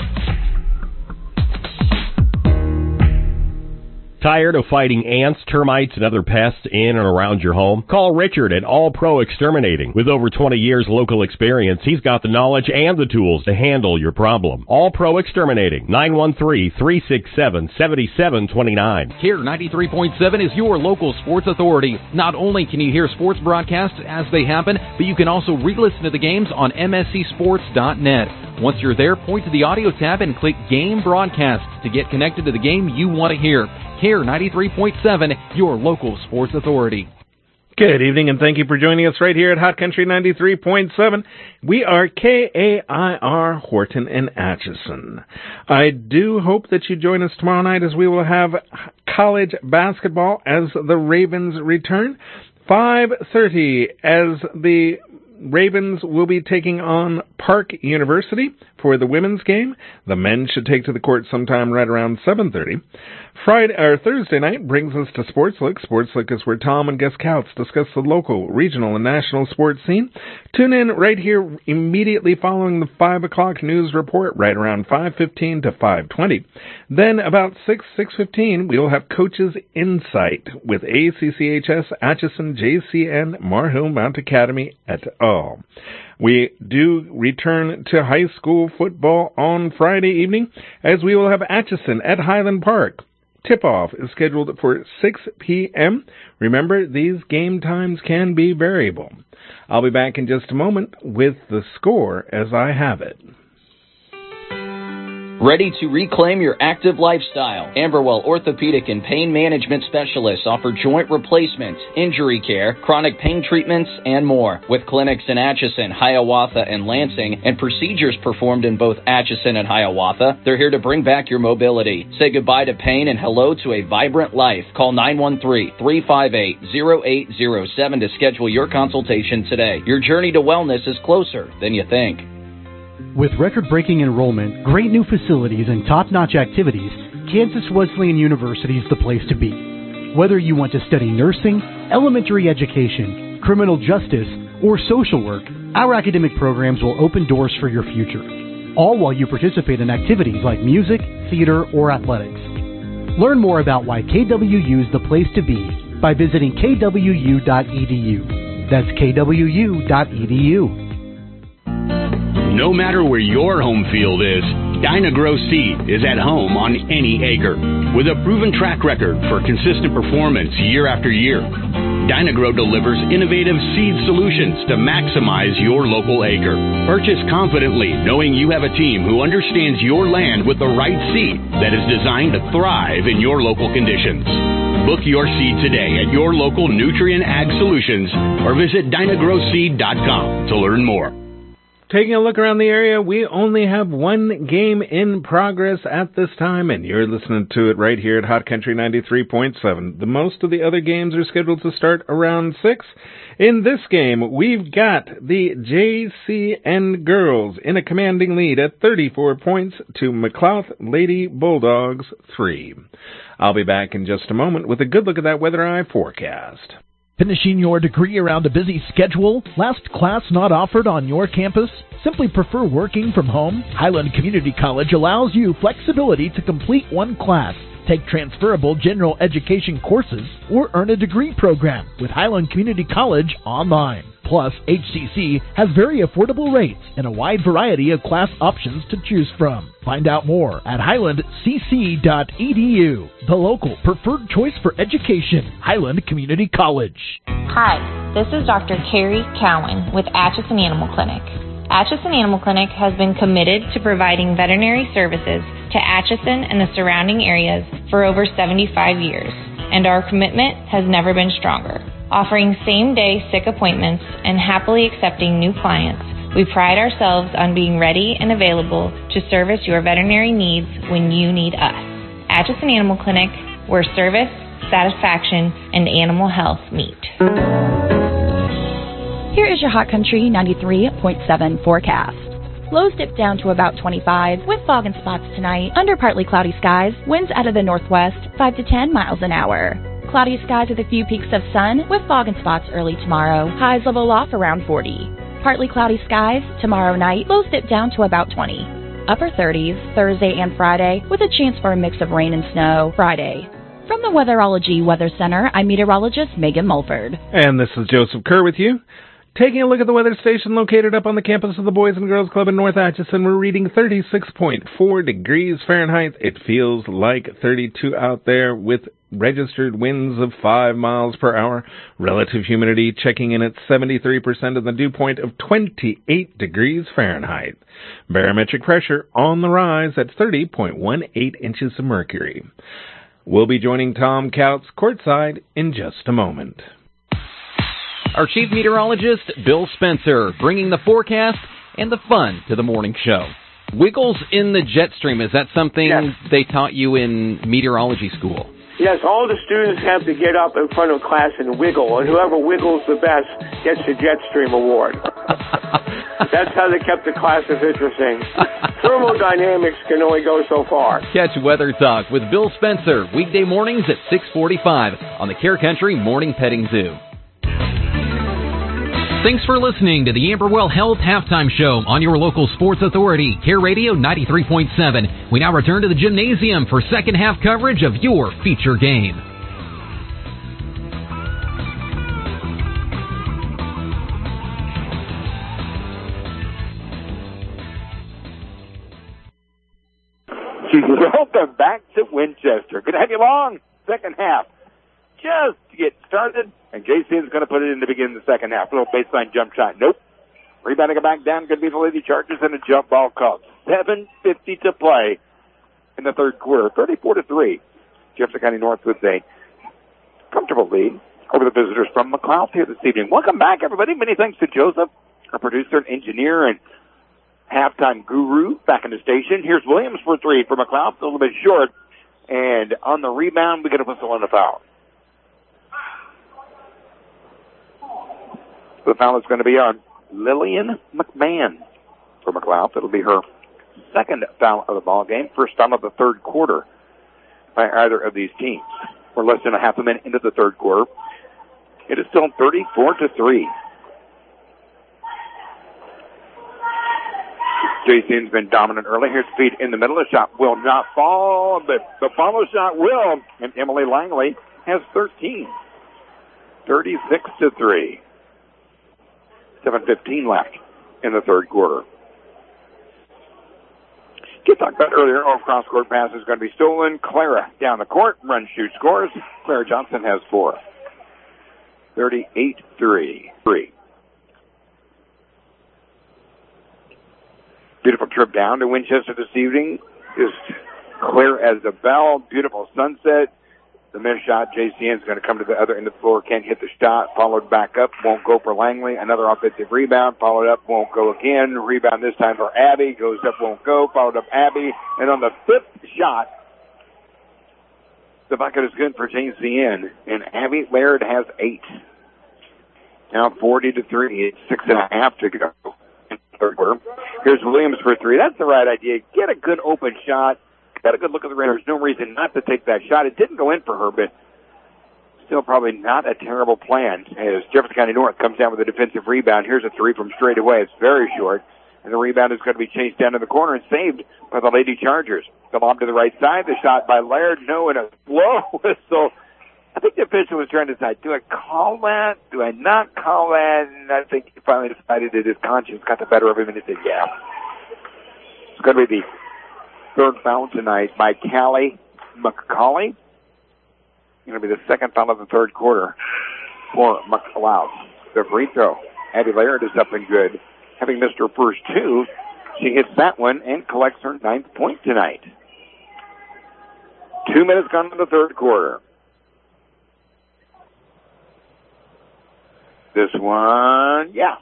Tired of fighting ants, termites, and other pests in and around your home? Call Richard at All Pro Exterminating. With over twenty years local experience, he's got the knowledge and the tools to handle your problem. All Pro Exterminating, nine one three, three six seven, seven seven two nine. Care ninety-three point seven is your local sports authority. Not only can you hear sports broadcasts as they happen, but you can also re-listen to the games on M S C sports dot net. Once you're there, point to the audio tab and click Game Broadcasts to get connected to the game you want to hear. Care ninety-three point seven, your local sports authority. Good evening, and thank you for joining us right here at Hot Country ninety-three point seven. We are K A I R Horton and Atchison. I do hope that you join us tomorrow night as we will have college basketball as the Ravens return. five thirty as the Ravens will be taking on Park University for the women's game. The men should take to the court sometime right around seven thirty. Friday or Thursday night brings us to Sports Look. Sports Look is where Tom and Gus Couts discuss the local, regional, and national sports scene. Tune in right here immediately following the five o'clock news report, right around five fifteen to five twenty. Then about six, six fifteen, we'll have Coach's Insight with A C C H S, Atchison, J C N, Marhill Mount Academy, et al. We do return to high school football on Friday evening, as we will have Atchison at Highland Park. Tip-off is scheduled for six p.m. Remember, these game times can be variable. I'll be back in just a moment with the score as I have it. Ready to reclaim your active lifestyle? Amberwell Orthopedic and Pain Management Specialists offer joint replacements, injury care, chronic pain treatments, and more. With clinics in Atchison, Hiawatha, and Lansing, and procedures performed in both Atchison and Hiawatha, they're here to bring back your mobility. Say goodbye to pain and hello to a vibrant life. Call nine one three, three five eight, zero eight zero seven to schedule your consultation today. Your journey to wellness is closer than you think. With record-breaking enrollment, great new facilities, and top-notch activities, Kansas Wesleyan University is the place to be. Whether you want to study nursing, elementary education, criminal justice, or social work, our academic programs will open doors for your future, all while you participate in activities like music, theater, or athletics. Learn more about why K W U is the place to be by visiting k w u dot e d u. That's k w u dot e d u. No matter where your home field is, Dyna-Gro Seed is at home on any acre. With a proven track record for consistent performance year after year, Dyna-Gro delivers innovative seed solutions to maximize your local acre. Purchase confidently, knowing you have a team who understands your land with the right seed that is designed to thrive in your local conditions. Book your seed today at your local Nutrient Ag Solutions or visit dyna grow seed dot com to learn more. Taking a look around the area, we only have one game in progress at this time, and you're listening to it right here at Hot Country ninety-three point seven. The most of the other games are scheduled to start around six. In this game, we've got the J C N girls in a commanding lead at thirty-four points to McLouth Lady Bulldogs three. I'll be back in just a moment with a good look at that weather eye forecast. Finishing your degree around a busy schedule? Last class not offered on your campus? Simply prefer working from home? Highland Community College allows you flexibility to complete one class, take transferable general education courses, or earn a degree program with Highland Community College online. Plus, H C C has very affordable rates and a wide variety of class options to choose from. Find out more at highland c c dot e d u, the local preferred choice for education, Highland Community College. Hi, this is Doctor Carrie Cowan with Atchison Animal Clinic. Atchison Animal Clinic has been committed to providing veterinary services to Atchison and the surrounding areas for over seventy-five years, and our commitment has never been stronger. Offering same-day sick appointments and happily accepting new clients, we pride ourselves on being ready and available to service your veterinary needs when you need us. Atchison Animal Clinic, where service, satisfaction, and animal health meet. Here is your Hot Country ninety-three point seven forecast. Lows dip down to about twenty-five with fog and spots tonight under partly cloudy skies. Winds out of the northwest, five to ten miles an hour. Cloudy skies with a few peaks of sun with fog and spots early tomorrow. Highs level off around forty. Partly cloudy skies tomorrow night. Lows dip down to about twenty. Upper thirties Thursday and Friday with a chance for a mix of rain and snow Friday. From the Weatherology Weather Center, I'm meteorologist Megan Mulford. And this is Joseph Kerr with you. Taking a look at the weather station located up on the campus of the Boys and Girls Club in North Atchison, we're reading thirty-six point four degrees Fahrenheit. It feels like thirty-two out there with registered winds of five miles per hour. Relative humidity checking in at seventy-three percent and the dew point of twenty-eight degrees Fahrenheit. Barometric pressure on the rise at thirty point one eight inches of mercury. We'll be joining Tom Couts courtside in just a moment. Our chief meteorologist, Bill Spencer, bringing the forecast and the fun to the morning show. Wiggles in the jet stream, is that something yes. they taught you in meteorology school? Yes, all the students have to get up in front of class and wiggle, and whoever wiggles the best gets the Jetstream Award. That's how they kept the classes interesting. Thermodynamics can only go so far. Catch Weather Talk with Bill Spencer, weekday mornings at six forty-five on the Care Country Morning Petting Zoo. Thanks for listening to the Amberwell Health Halftime Show on your local sports authority, Care Radio ninety-three point seven. We now return to the gymnasium for second half coverage of your feature game. Welcome back to Winchester. Good to have you along. Second half. Just to get started, and J C N's going to put it in to begin the second half. A little baseline jump shot. Nope. Rebounding it back down. Going to be the Lady Chargers and a jump ball called. seven fifty to play in the third quarter. thirty-four to three. Jefferson County North with a comfortable lead over the visitors from McLeod here this evening. Welcome back, everybody. Many thanks to Joseph, our producer and engineer and halftime guru back in the station. Here's Williams for three for McLeod. A little bit short. And on the rebound, we get a whistle on the foul. The foul is going to be on Lillian McMahon for McLeod. It'll be her second foul of the ball game, first foul of the third quarter by either of these teams. We're less than a half a minute into the third quarter. It is still thirty-four to three. J C N's been dominant early. Here's feed in the middle. The shot will not fall, but the follow shot will. And Emily Langley has thirteen. thirty-six to three. seven fifteen left in the third quarter. Just talked about earlier, off cross-court pass is going to be stolen. Clara down the court, run, shoot, scores. Clara Johnson has four. thirty-eight three. Three. Beautiful trip down to Winchester this evening. Just clear as a bell. Beautiful sunset. The missed shot, J C N is going to come to the other end of the floor, can't hit the shot, followed back up, won't go for Langley. Another offensive rebound, followed up, won't go again. Rebound this time for Abby, goes up, won't go, followed up Abby. And on the fifth shot, the bucket is good for J C N. And Abby Laird has eight. Now forty to three, it's six and a half to go in the third quarter. Here's Williams for three. That's the right idea. Get a good open shot. Got a good look at the rim. There's no reason not to take that shot. It didn't go in for her, but still probably not a terrible plan as Jefferson County North comes down with a defensive rebound. Here's a three from straight away. It's very short, and the rebound is going to be chased down to the corner and saved by the Lady Chargers. The lob to the right side. The shot by Laird. No, and a slow whistle. I think the official was trying to decide, do I call that? Do I not call that? And I think he finally decided that his conscience got the better of him, and he said, yeah. It's going to be the third foul tonight by Callie McCauley. Going to be the second foul of the third quarter for McLeod. The free throw. Abby Laird is up and good. Having missed her first two, she hits that one and collects her ninth point tonight. Two minutes gone in the third quarter. This one, yeah.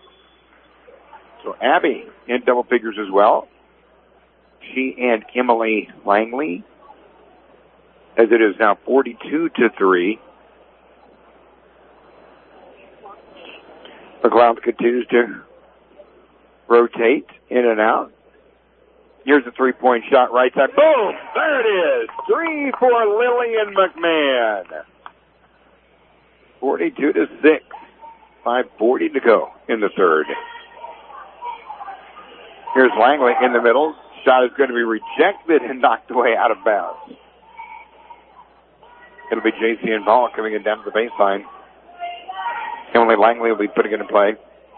So Abby in double figures as well. She and Emily Langley, as it is now forty-two to three. McLeod continues to rotate in and out. Here's a three-point shot right side. Boom! There it is. Three for Lillian McMahon. forty-two to six. five forty to go in the third. Here's Langley in the middle. Shot is going to be rejected and knocked away out of bounds. It'll be J C N ball coming in down to the baseline. Emily Langley will be putting it in play.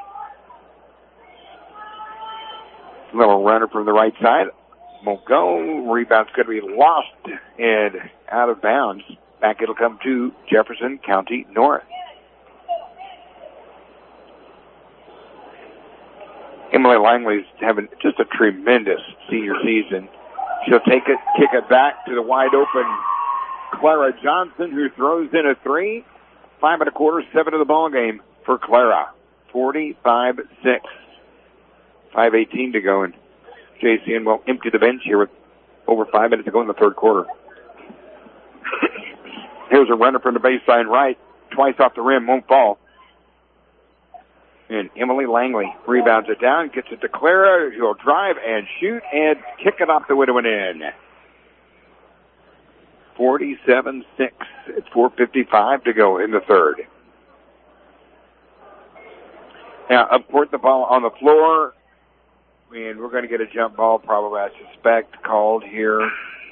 Little runner from the right side. Won't go. Rebound's going to be lost and out of bounds. Back it'll come to Jefferson County North. Emily Langley's having just a tremendous senior season. She'll take it, kick it back to the wide open Clara Johnson, who throws in a three. Five and a quarter, seven of the ball game for Clara. forty-five six. five eighteen to go, and J C N will empty the bench here with over five minutes to go in the third quarter. Here's a runner from the baseline right. Twice off the rim, won't fall. And Emily Langley rebounds it down, gets it to Clara. She'll drive and shoot and kick it off the window and in. forty-seven six. It's four fifty-five to go in the third. Now, up court, the ball on the floor. And we're going to get a jump ball, probably, I suspect, called here.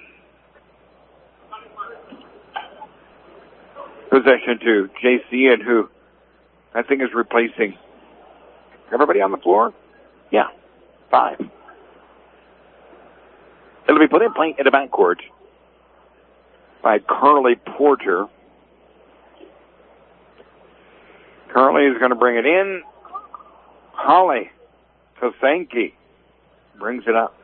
Possession to J C N, who I think is replacing everybody on the floor. Yeah, five. It'll be put in play in the backcourt by Carly Porter. Carly is going to bring it in. Holly Kosanke brings it up.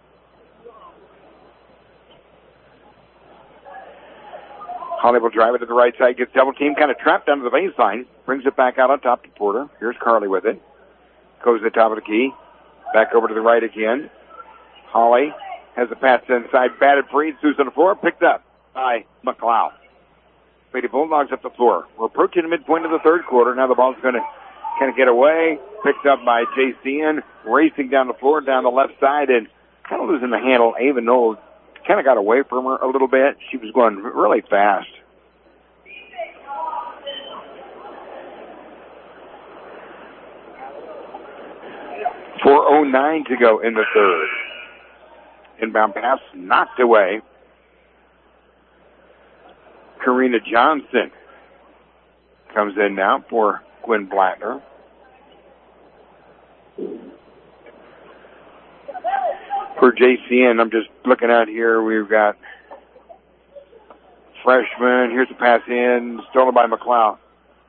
Holly will drive it to the right side, gets double team, kind of trapped under the baseline, brings it back out on top to Porter. Here's Carly with it. Goes to the top of the key. Back over to the right again. Holly has the pass inside, batted free, Sue's on the floor, picked up by McLeod. Lady Bulldogs up the floor. We're approaching the midpoint of the third quarter. Now the ball's going to kind of get away. Picked up by J C N, racing down the floor, down the left side, and kind of losing the handle. Ava Knowles kind of got away from her a little bit. She was going really fast. four oh nine to go in the third. Inbound pass knocked away. Karina Johnson comes in now for Gwen Blattner. For J C N, I'm just looking out here. We've got freshman. Here's the pass in, stolen by McLeod.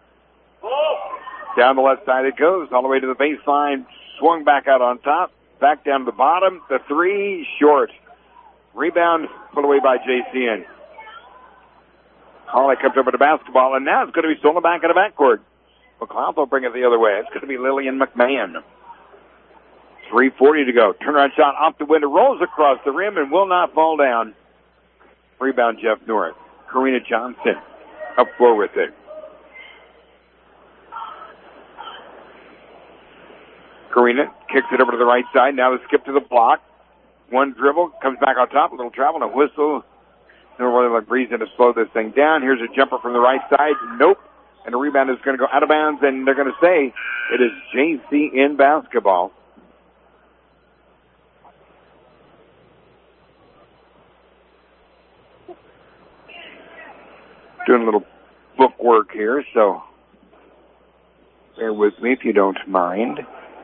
Down the left side it goes, all the way to the baseline. Swung back out on top. Back down to the bottom. The three, short. Rebound, put away by J C N. Holly comes over to basketball, and now it's going to be stolen back in the backcourt. McLeod will bring it the other way. It's going to be Lillian McMahon. three forty to go. Turnaround shot off the window, rolls across the rim, and will not fall down. Rebound, Jeff North. Karina Johnson up floor with it. Karina kicks it over to the right side. Now the skip to the block. One dribble, comes back on top, a little travel and a whistle. No really like reason to slow this thing down. Here's a jumper from the right side. Nope. And the rebound is going to go out of bounds, and they're going to say it is J C N basketball. Doing a little book work here, so bear with me if you don't mind.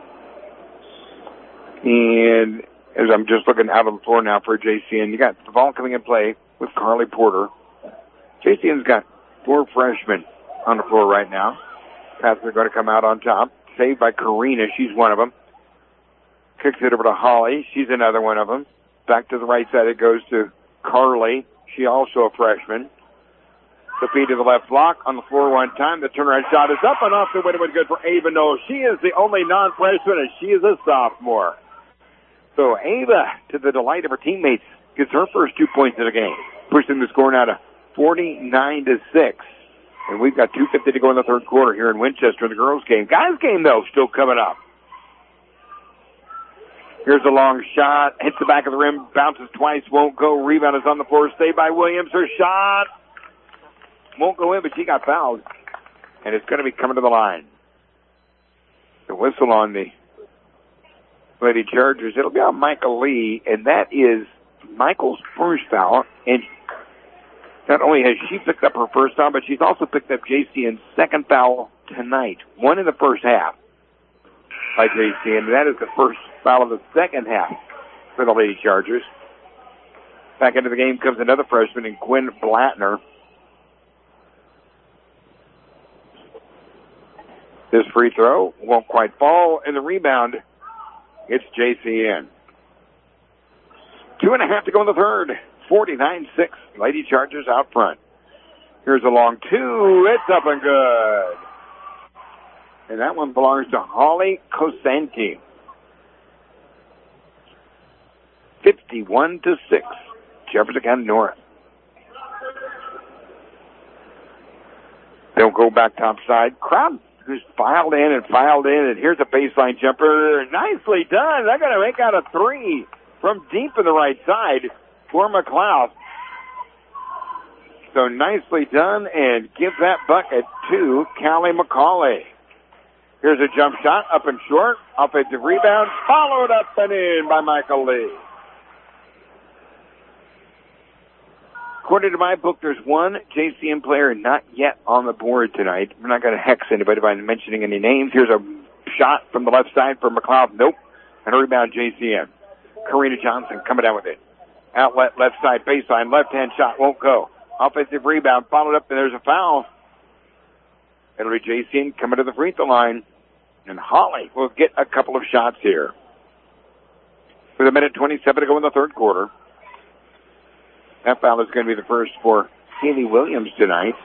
And as I'm just looking out on the floor now for J C N, you got the ball coming in play with Carly Porter. J C N's got four freshmen on the floor right now. Passes are going to come out on top. Saved by Karina. She's one of them. Kicks it over to Holly. She's another one of them. Back to the right side it goes to Carly. She also a freshman. The feed to the left block on the floor one time. The turnaround shot is up and off the window and good for Ava Knowles. She is the only non-freshman, and she is a sophomore. So Ava, to the delight of her teammates, gets her first two points of the game, pushing the score now to forty-nine to six. And we've got two fifty to go in the third quarter here in Winchester in the girls' game. Guys' game, though, still coming up. Here's a long shot. Hits the back of the rim. Bounces twice. Won't go. Rebound is on the floor. Saved by Williams. Her shot won't go in, but she got fouled. And it's going to be coming to the line. The whistle on the Lady Chargers. It'll be on Michael Lee, and that is Michael's first foul. And not only has she picked up her first foul, but she's also picked up J C N's second foul tonight. One in the first half by J C N. That is the first foul of the second half for the Lady Chargers. Back into the game comes another freshman in Gwen Blattner. This free throw won't quite fall, and the rebound, it's J C N. Two and a half to go in the third. forty-nine six. Lady Chargers out front. Here's a long two. It's up and good. And that one belongs to Holly Kosanke. fifty-one to six. Jefferson County North. They'll go back topside. Crowd who's filed in and filed in, and here's a baseline jumper. Nicely done. They're going to make out a three from deep in the right side for McLeod. So nicely done, and give that bucket to Callie McCauley. Here's a jump shot up and short. Offensive rebound, followed up and in by Michael Lee. According to my book, there's one J C N player not yet on the board tonight. We're not going to hex anybody by mentioning any names. Here's a shot from the left side for McLeod. Nope. And a rebound, J C N. Karina Johnson coming down with it. Outlet, left side, baseline, left-hand shot, won't go. Offensive rebound, followed up, and there's a foul. It'll be J C N coming to the free throw line. And Holly will get a couple of shots here. With a minute twenty-seven to go in the third quarter. That foul is going to be the first for Haley Williams tonight.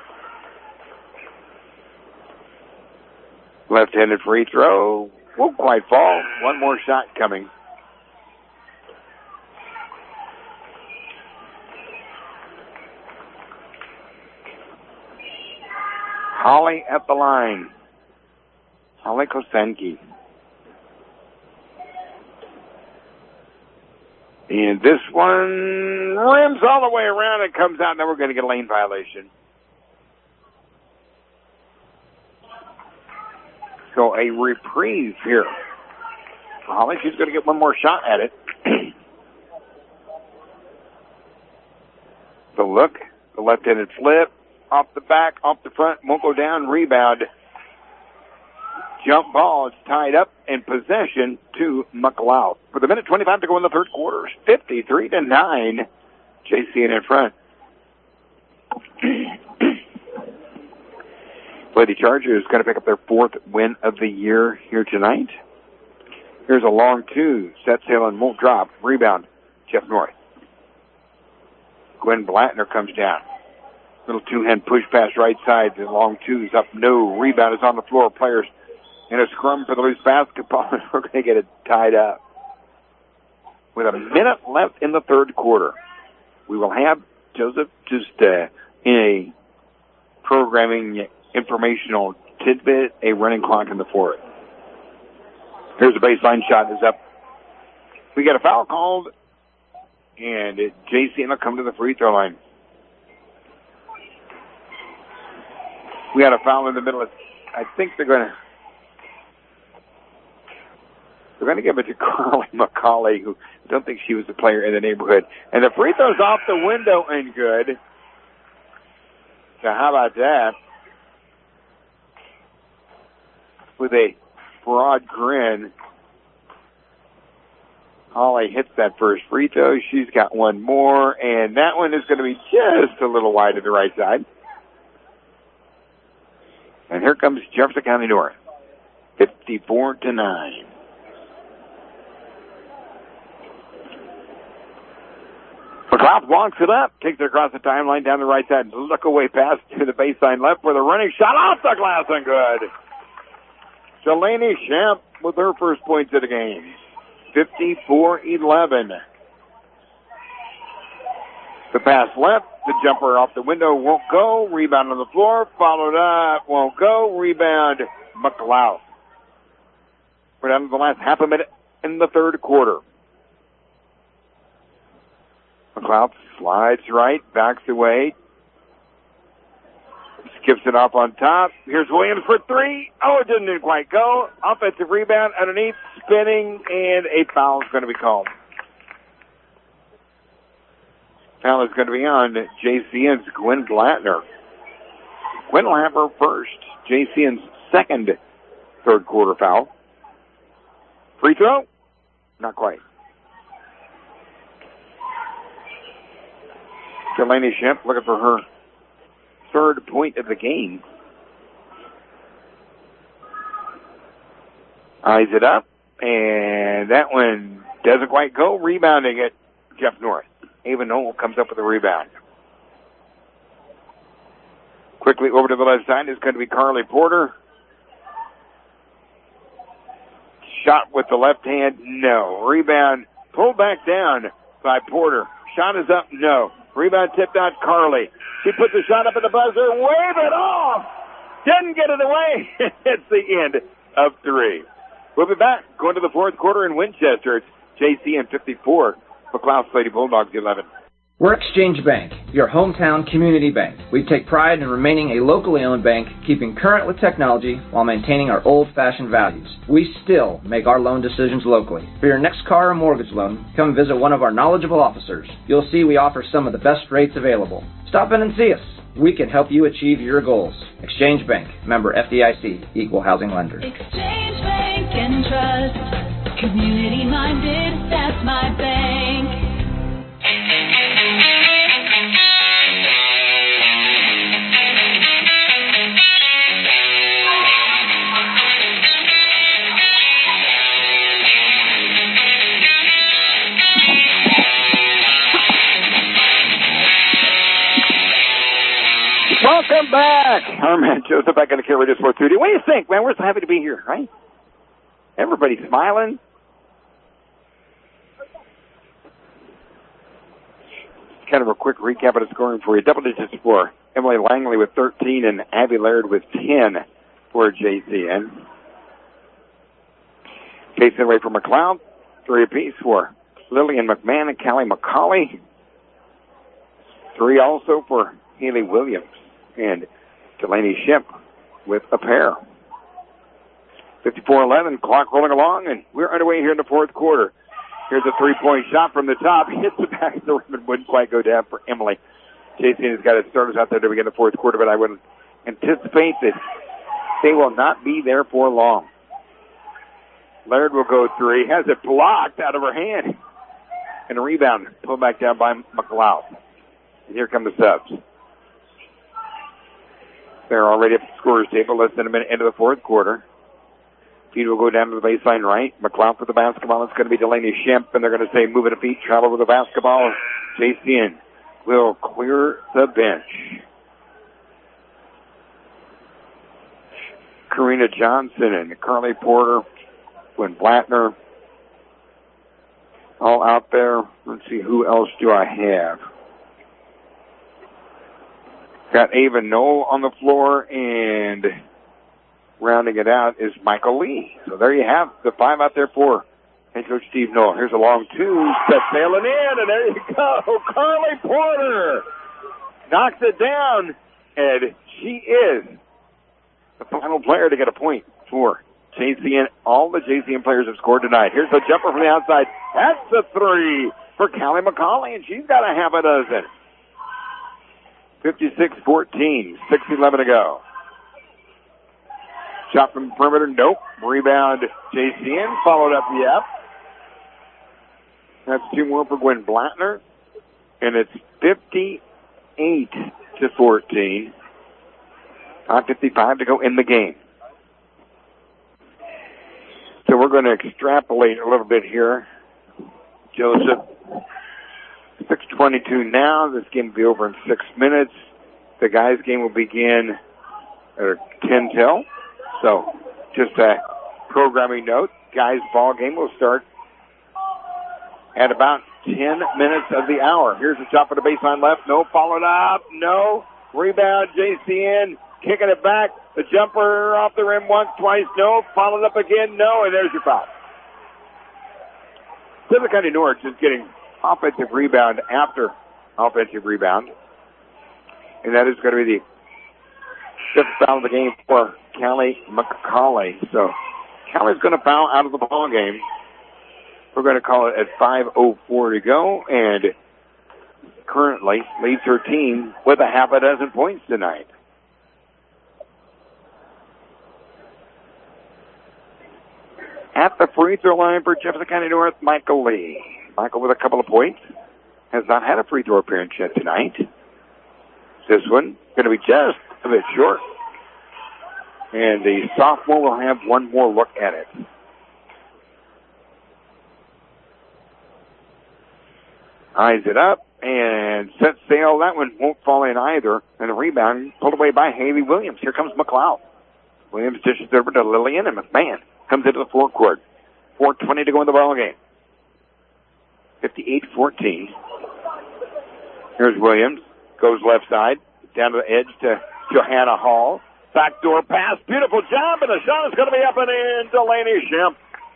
Left-handed free throw. Won't quite fall. One more shot coming. Holly at the line. Holly Kosenki. And this one rims all the way around and comes out, and then we're going to get a lane violation. So a reprieve here. Holly, she's going to get one more shot at it. The look, the left-handed flip, off the back, off the front, won't go down, rebound. Jump ball is tied up in possession to McLeod. With a minute twenty-five to go in the third quarter, fifty-three to nine. J C N in front. Lady Chargers is going to pick up their fourth win of the year here tonight. Here's a long two. Set sail and won't drop. Rebound, Jeff North. Gwen Blattner comes down. Little two-hand push pass right side. The long two's up. No. Rebound is on the floor. Players in a scrum for the loose basketball. We're going to get it tied up. With a minute left in the third quarter, we will have, Joseph, just uh, in a programming informational tidbit, a running clock in the fourth. Here's a baseline shot is up. We got a foul called, and J C N will come to the free throw line. We got a foul in the middle. Of, I think they're going to They're going to give it to Carly McCauley, who I don't think she was a player in the neighborhood. And the free throw's off the window and good. So how about that? With a broad grin, Holly hits that first free throw. She's got one more, and that one is going to be just a little wide to the right side. And here comes Jefferson County North, fifty-four to nine. McLeod walks it up, takes it across the timeline down the right side, and look away pass to the baseline left for the running shot off the glass and good. Delaney Shamp with her first points of the game, fifty-four eleven. The pass left, the jumper off the window won't go, rebound on the floor, followed up, won't go, rebound McLeod. We're down to the last half a minute in the third quarter. McLeod slides right, backs away, skips it off on top. Here's Williams for three. Oh, it didn't quite go. Offensive rebound underneath, spinning, and a foul is going to be called. Foul is going to be on J C N's Gwen Blattner. Gwen will have her first, J C N's second third quarter foul. Free throw? Not quite. Delaney Shemp looking for her third point of the game. Eyes it up, and that one doesn't quite go. Rebounding it, Jeff North. Ava Noel comes up with a rebound. Quickly over to the left side is going to be Carly Porter. Shot with the left hand, no. Rebound pulled back down by Porter. Shot is up, no. Rebound tipped out Carly. She puts a shot up at the buzzer. Wave it off. Didn't get it away. It's the end of three. We'll be back going to the fourth quarter in Winchester. It's J C N fifty-four. McLeod Lady Bulldogs eleven. We're Exchange Bank, your hometown community bank. We take pride in remaining a locally owned bank, keeping current with technology while maintaining our old-fashioned values. We still make our loan decisions locally. For your next car or mortgage loan, come visit one of our knowledgeable officers. You'll see we offer some of the best rates available. Stop in and see us. We can help you achieve your goals. Exchange Bank, member F D I C, equal housing lender. Exchange Bank and Trust, community-minded, that's my bank. Welcome back. Herman Joseph back on the Care Radio Sports Studio. What do you think, man? We're so happy to be here, right? Everybody's smiling. Kind of a quick recap of the scoring for you. Double digits for Emily Langley with thirteen and Abby Laird with ten for J C N. Casey away from McLeod. Three apiece for Lillian McMahon and Callie McCauley. Three also for Haley Williams and Delaney Shemp with a pair. fifty-four eleven, clock rolling along, and we're underway here in the fourth quarter. Here's a three-point shot from the top. Hits the back of the rim and wouldn't quite go down for Emily. J C N has got its starters out there to begin the fourth quarter, but I would anticipate that they will not be there for long. Laird will go three. Has it blocked out of her hand. And a rebound pulled back down by McLeod. And here come the subs. They're already up the scorer's table, less than a minute into the fourth quarter. Feet will go down to the baseline right. McLeod for the basketball. It's going to be Delaney Shemp, and they're going to say move it a feet, travel with the basketball. J C N will clear the bench. Karina Johnson and Carly Porter, Gwen Blattner, all out there. Let's see, who else do I have? Got Ava Knoll on the floor, and rounding it out is Michael Lee. So there you have the five out there for head coach Steve Knoll. Here's a long two, set sailing in, and there you go. Carly Porter knocks it down, and she is the final player to get a point for J C N. All the J C N players have scored tonight. Here's the jumper from the outside. That's a three for Callie McCauley, and she's got a half a dozen. fifty-six fourteen, six eleven to go. Shot from the perimeter, nope. Rebound, J C N, followed up, yep. That's two more for Gwen Blattner. And it's fifty-eight to fourteen. five fifty-five to go in the game. So we're going to extrapolate a little bit here. Joseph, six twenty-two now. This game will be over in six minutes. The guys' game will begin at ten till. So just a programming note. Guys' ball game will start at about ten minutes of the hour. Here's the shot for the baseline left. No. Followed up. No. Rebound, J C N. Kicking it back. The jumper off the rim once, twice. No. Followed up again. No. And there's your foul. Civic County Norwich is getting offensive rebound after offensive rebound. And that is going to be the fifth foul of the game for Callie McCauley. So Callie's going to foul out of the ball game. We're going to call it at five oh four to go, and currently leads her team with a half a dozen points tonight. At the free throw line for Jefferson County North, Michael Lee. Michael with a couple of points. Has not had a free throw appearance yet tonight. This one going to be just a bit short. And the sophomore will have one more look at it. Eyes it up and set sail. That one won't fall in either. And a rebound pulled away by Haley Williams. Here comes McLeod. Williams dishes over to Lillian, and McMahon comes into the forecourt. four twenty to go in the ball game. fifty-eight fourteen. Here's Williams. Goes left side. Down to the edge to Johanna Hall. Backdoor pass. Beautiful job. And the shot is going to be up and in. Delaney Shemp.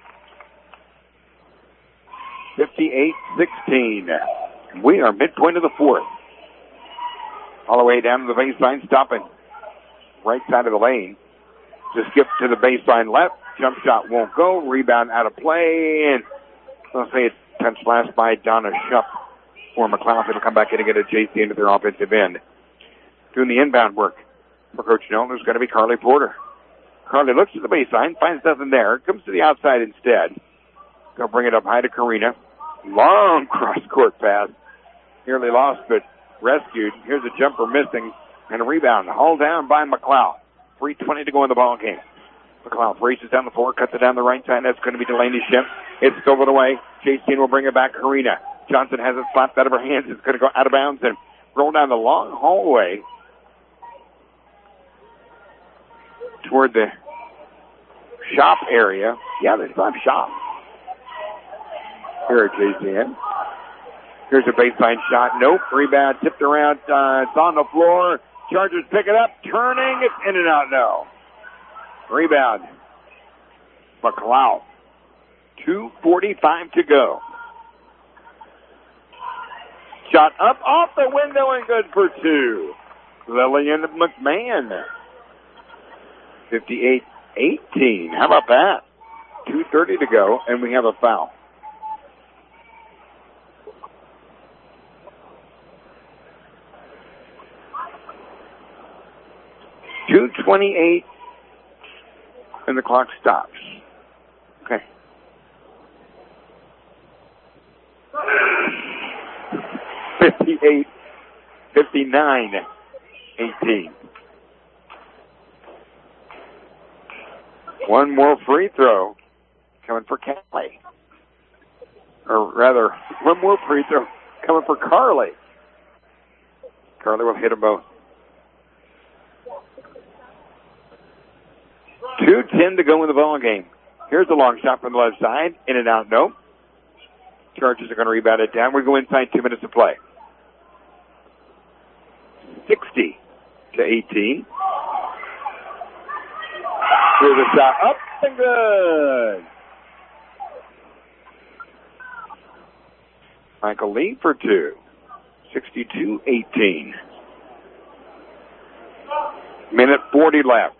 fifty-eight sixteen. We are midpoint of the fourth. All the way down to the baseline. Stopping. Right side of the lane. Just skip to the baseline left. Jump shot won't go. Rebound out of play. And I'll say it's touched last by Donna Shupp for McLeod. It'll come back in and get a J C into their offensive end. Doing the inbound work for Coach Nolan is going to be Carly Porter. Carly looks at the baseline, finds nothing there, comes to the outside instead. They'll bring it up high to Karina. Long cross-court pass. Nearly lost, but rescued. Here's a jumper missing and a rebound. Hauled down by McLeod. three twenty to go in the ball game. McLeod races down the floor, cuts it down the right side. That's going to be Delaney Shemp. It's stolen away. J C will bring it back. Karina Johnson has it slapped out of her hands. It's going to go out of bounds and roll down the long hallway toward the shop area. Yeah, they still have shop. Here at J C N. Here's a baseline shot. Nope. Rebound tipped around. Uh, it's on the floor. Chargers pick it up. Turning. It's in and out. No. Rebound. McLeod. two forty-five to go. Shot up off the window and good for two. Lillian McMahon. fifty-eight eighteen. How about that? two thirty to go, and we have a foul. two twenty-eight, and the clock stops. Okay. fifty-eight fifty-nine eighteen. One more free throw coming for Kelly. Or rather, one more free throw coming for Carly. Carly will hit them both. two ten to go in the ball game. Here's a long shot from the left side. In and out, no. Chargers are going to rebound it down. We go inside two minutes to play. sixty to eighteen. Here's a shot up and good. Michael Lee for two. sixty-two eighteen. Minute forty left.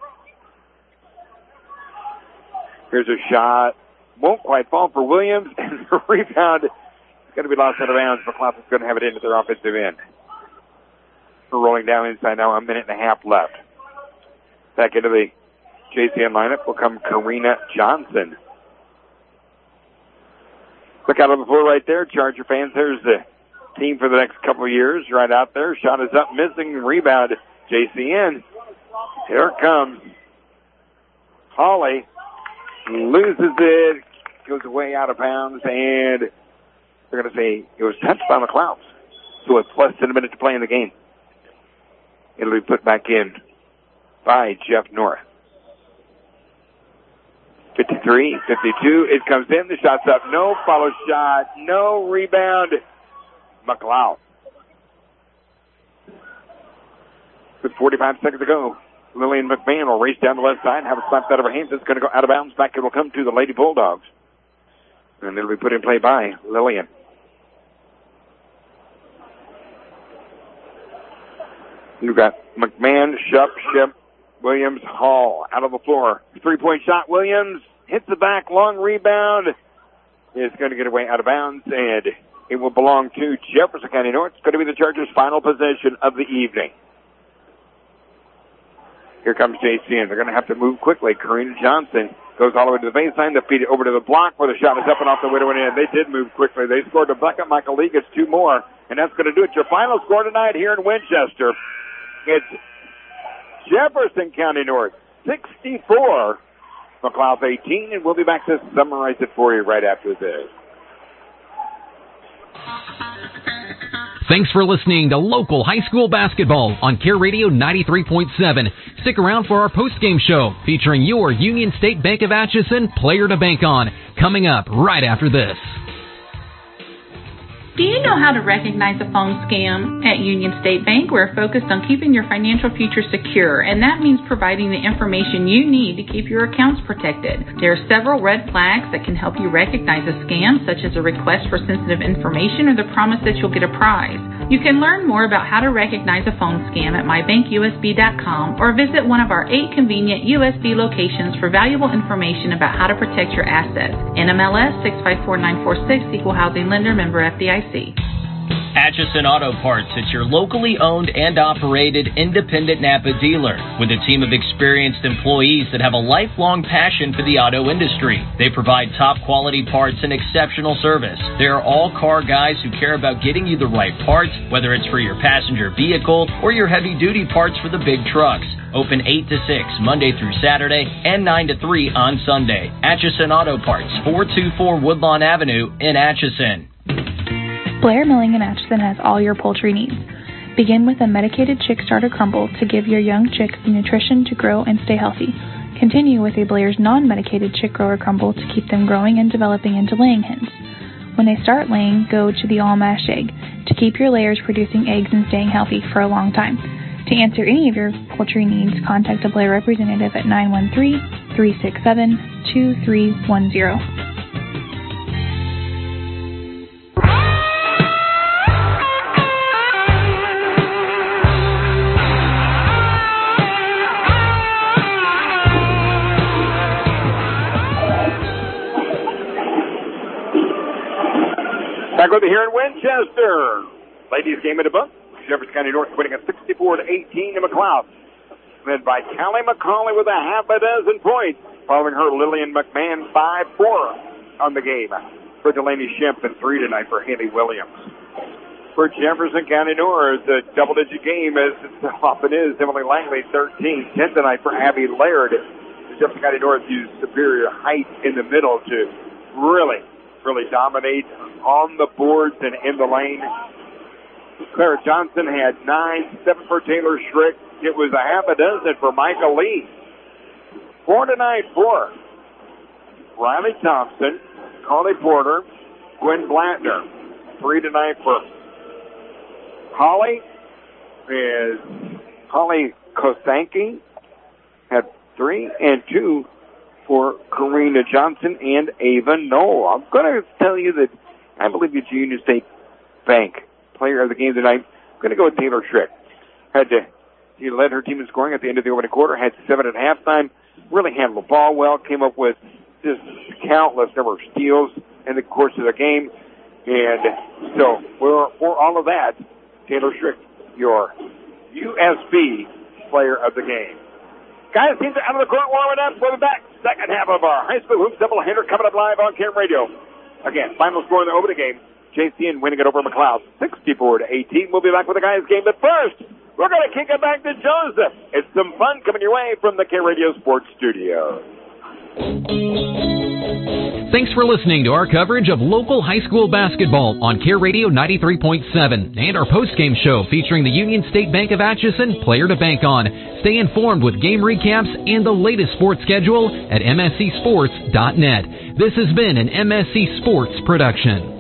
Here's a shot. Won't quite fall for Williams. And the rebound is going to be lost out of bounds. McLeod is going to have it into their offensive end. We're rolling down inside now. A minute and a half left. Back into the J C N lineup will come Karina Johnson. Look out on the floor right there. Charger fans, there's the team for the next couple of years right out there. Shot is up, missing. Rebound. J C N. Here it comes. Holly loses it, goes away out of bounds, and they're going to say it was touched by McLeod. So it's less than a minute to play in the game. It'll be put back in by Jeff North. fifty-three fifty-two, it comes in, the shot's up, no follow shot, no rebound. McLeod. With forty-five seconds to go. Lillian McMahon will race down the left side, have it slapped out of her hands. It's going to go out of bounds. Back it will come to the Lady Bulldogs. And it'll be put in play by Lillian. You've got McMahon, Shupp, Ship, Williams, Hall out of the floor. Three-point shot. Williams hits the back. Long rebound. It's going to get away out of bounds, and it will belong to Jefferson County North. It's going to be the Chargers' final possession of the evening. Here comes J C N. They're going to have to move quickly. Karina Johnson goes all the way to the baseline. They feed it over to the block where the shot is up and off the window and in. They did move quickly. They scored a bucket. Michael Lee gets two more, and that's going to do it. Your final score tonight here in Winchester. It's Jefferson County North sixty-four, McLeod eighteen, and we'll be back to summarize it for you right after this. Thanks for listening to local high school basketball on Care Radio ninety-three point seven. Stick around for our postgame show featuring your Union State Bank of Atchison player to bank on, coming up right after this. Do you know how to recognize a phone scam? At Union State Bank, we're focused on keeping your financial future secure, and that means providing the information you need to keep your accounts protected. There are several red flags that can help you recognize a scam, such as a request for sensitive information or the promise that you'll get a prize. You can learn more about how to recognize a phone scam at my bank U S B dot com or visit one of our eight convenient U S B locations for valuable information about how to protect your assets. N M L S six five four nine four six, Equal Housing Lender, member F D I C. Atchison Auto Parts is your locally owned and operated independent Napa dealer with a team of experienced employees that have a lifelong passion for the auto industry. They provide top quality parts and exceptional service. They are all car guys who care about getting you the right parts, whether it's for your passenger vehicle or your heavy duty parts for the big trucks. Open eight to six Monday through Saturday and nine to three on Sunday. Atchison Auto Parts, four two four Woodlawn Avenue in Atchison. Blair Milling in Atchison has all your poultry needs. Begin with a medicated chick starter crumble to give your young chicks the nutrition to grow and stay healthy. Continue with a Blair's non-medicated chick grower crumble to keep them growing and developing into laying hens. When they start laying, go to the all-mash egg to keep your layers producing eggs and staying healthy for a long time. To answer any of your poultry needs, contact a Blair representative at nine one three, three six seven, two three one zero. Back with you here in Winchester. Ladies game in the book. Jefferson County North winning at sixty-four to eighteen to McLeod. Led by Callie McCauley with a half a dozen points. Following her, Lillian McMahon five four on the game. For Delaney Shemp and three tonight for Haley Williams. For Jefferson County North, a double-digit game as it often is. Emily Langley thirteen ten tonight for Abby Laird. Jefferson County North used superior height in the middle to really, really dominate on the boards and in the lane. Clara Johnson had nine, seven for Taylor Schrick. It was a half a dozen for Michael Lee. Four to nine, four. Riley Thompson, Carly Porter, Gwen Blattner. Three to nine for Holly is Holly Kosanke had three and two for Karina Johnson and Ava Knoll. I'm going to tell you that I believe it's Union State Bank player of the game tonight. I'm going to go with Taylor Schrick. Had to, he led her team in scoring at the end of the opening quarter, had seven at halftime, really handled the ball well, came up with just countless number of steals in the course of the game. And so, for, for all of that, Taylor Schrick, your U S B player of the game. Guys, teams are out of the court warming up. We'll be back. Second half of our high school hoops doubleheader coming up live on Cam Radio. Again, final score in the opening game. J C N winning it over McLeod, sixty-four to eighteen. We'll be back with the guys' game, but first, we're going to kick it back to Joseph. It's some fun coming your way from the K Radio Sports Studio. Thanks for listening to our coverage of local high school basketball on K Radio ninety-three point seven and our post-game show featuring the Union State Bank of Atchison player to bank on. Stay informed with game recaps and the latest sports schedule at m s c sports dot net. This has been an M S C Sports production.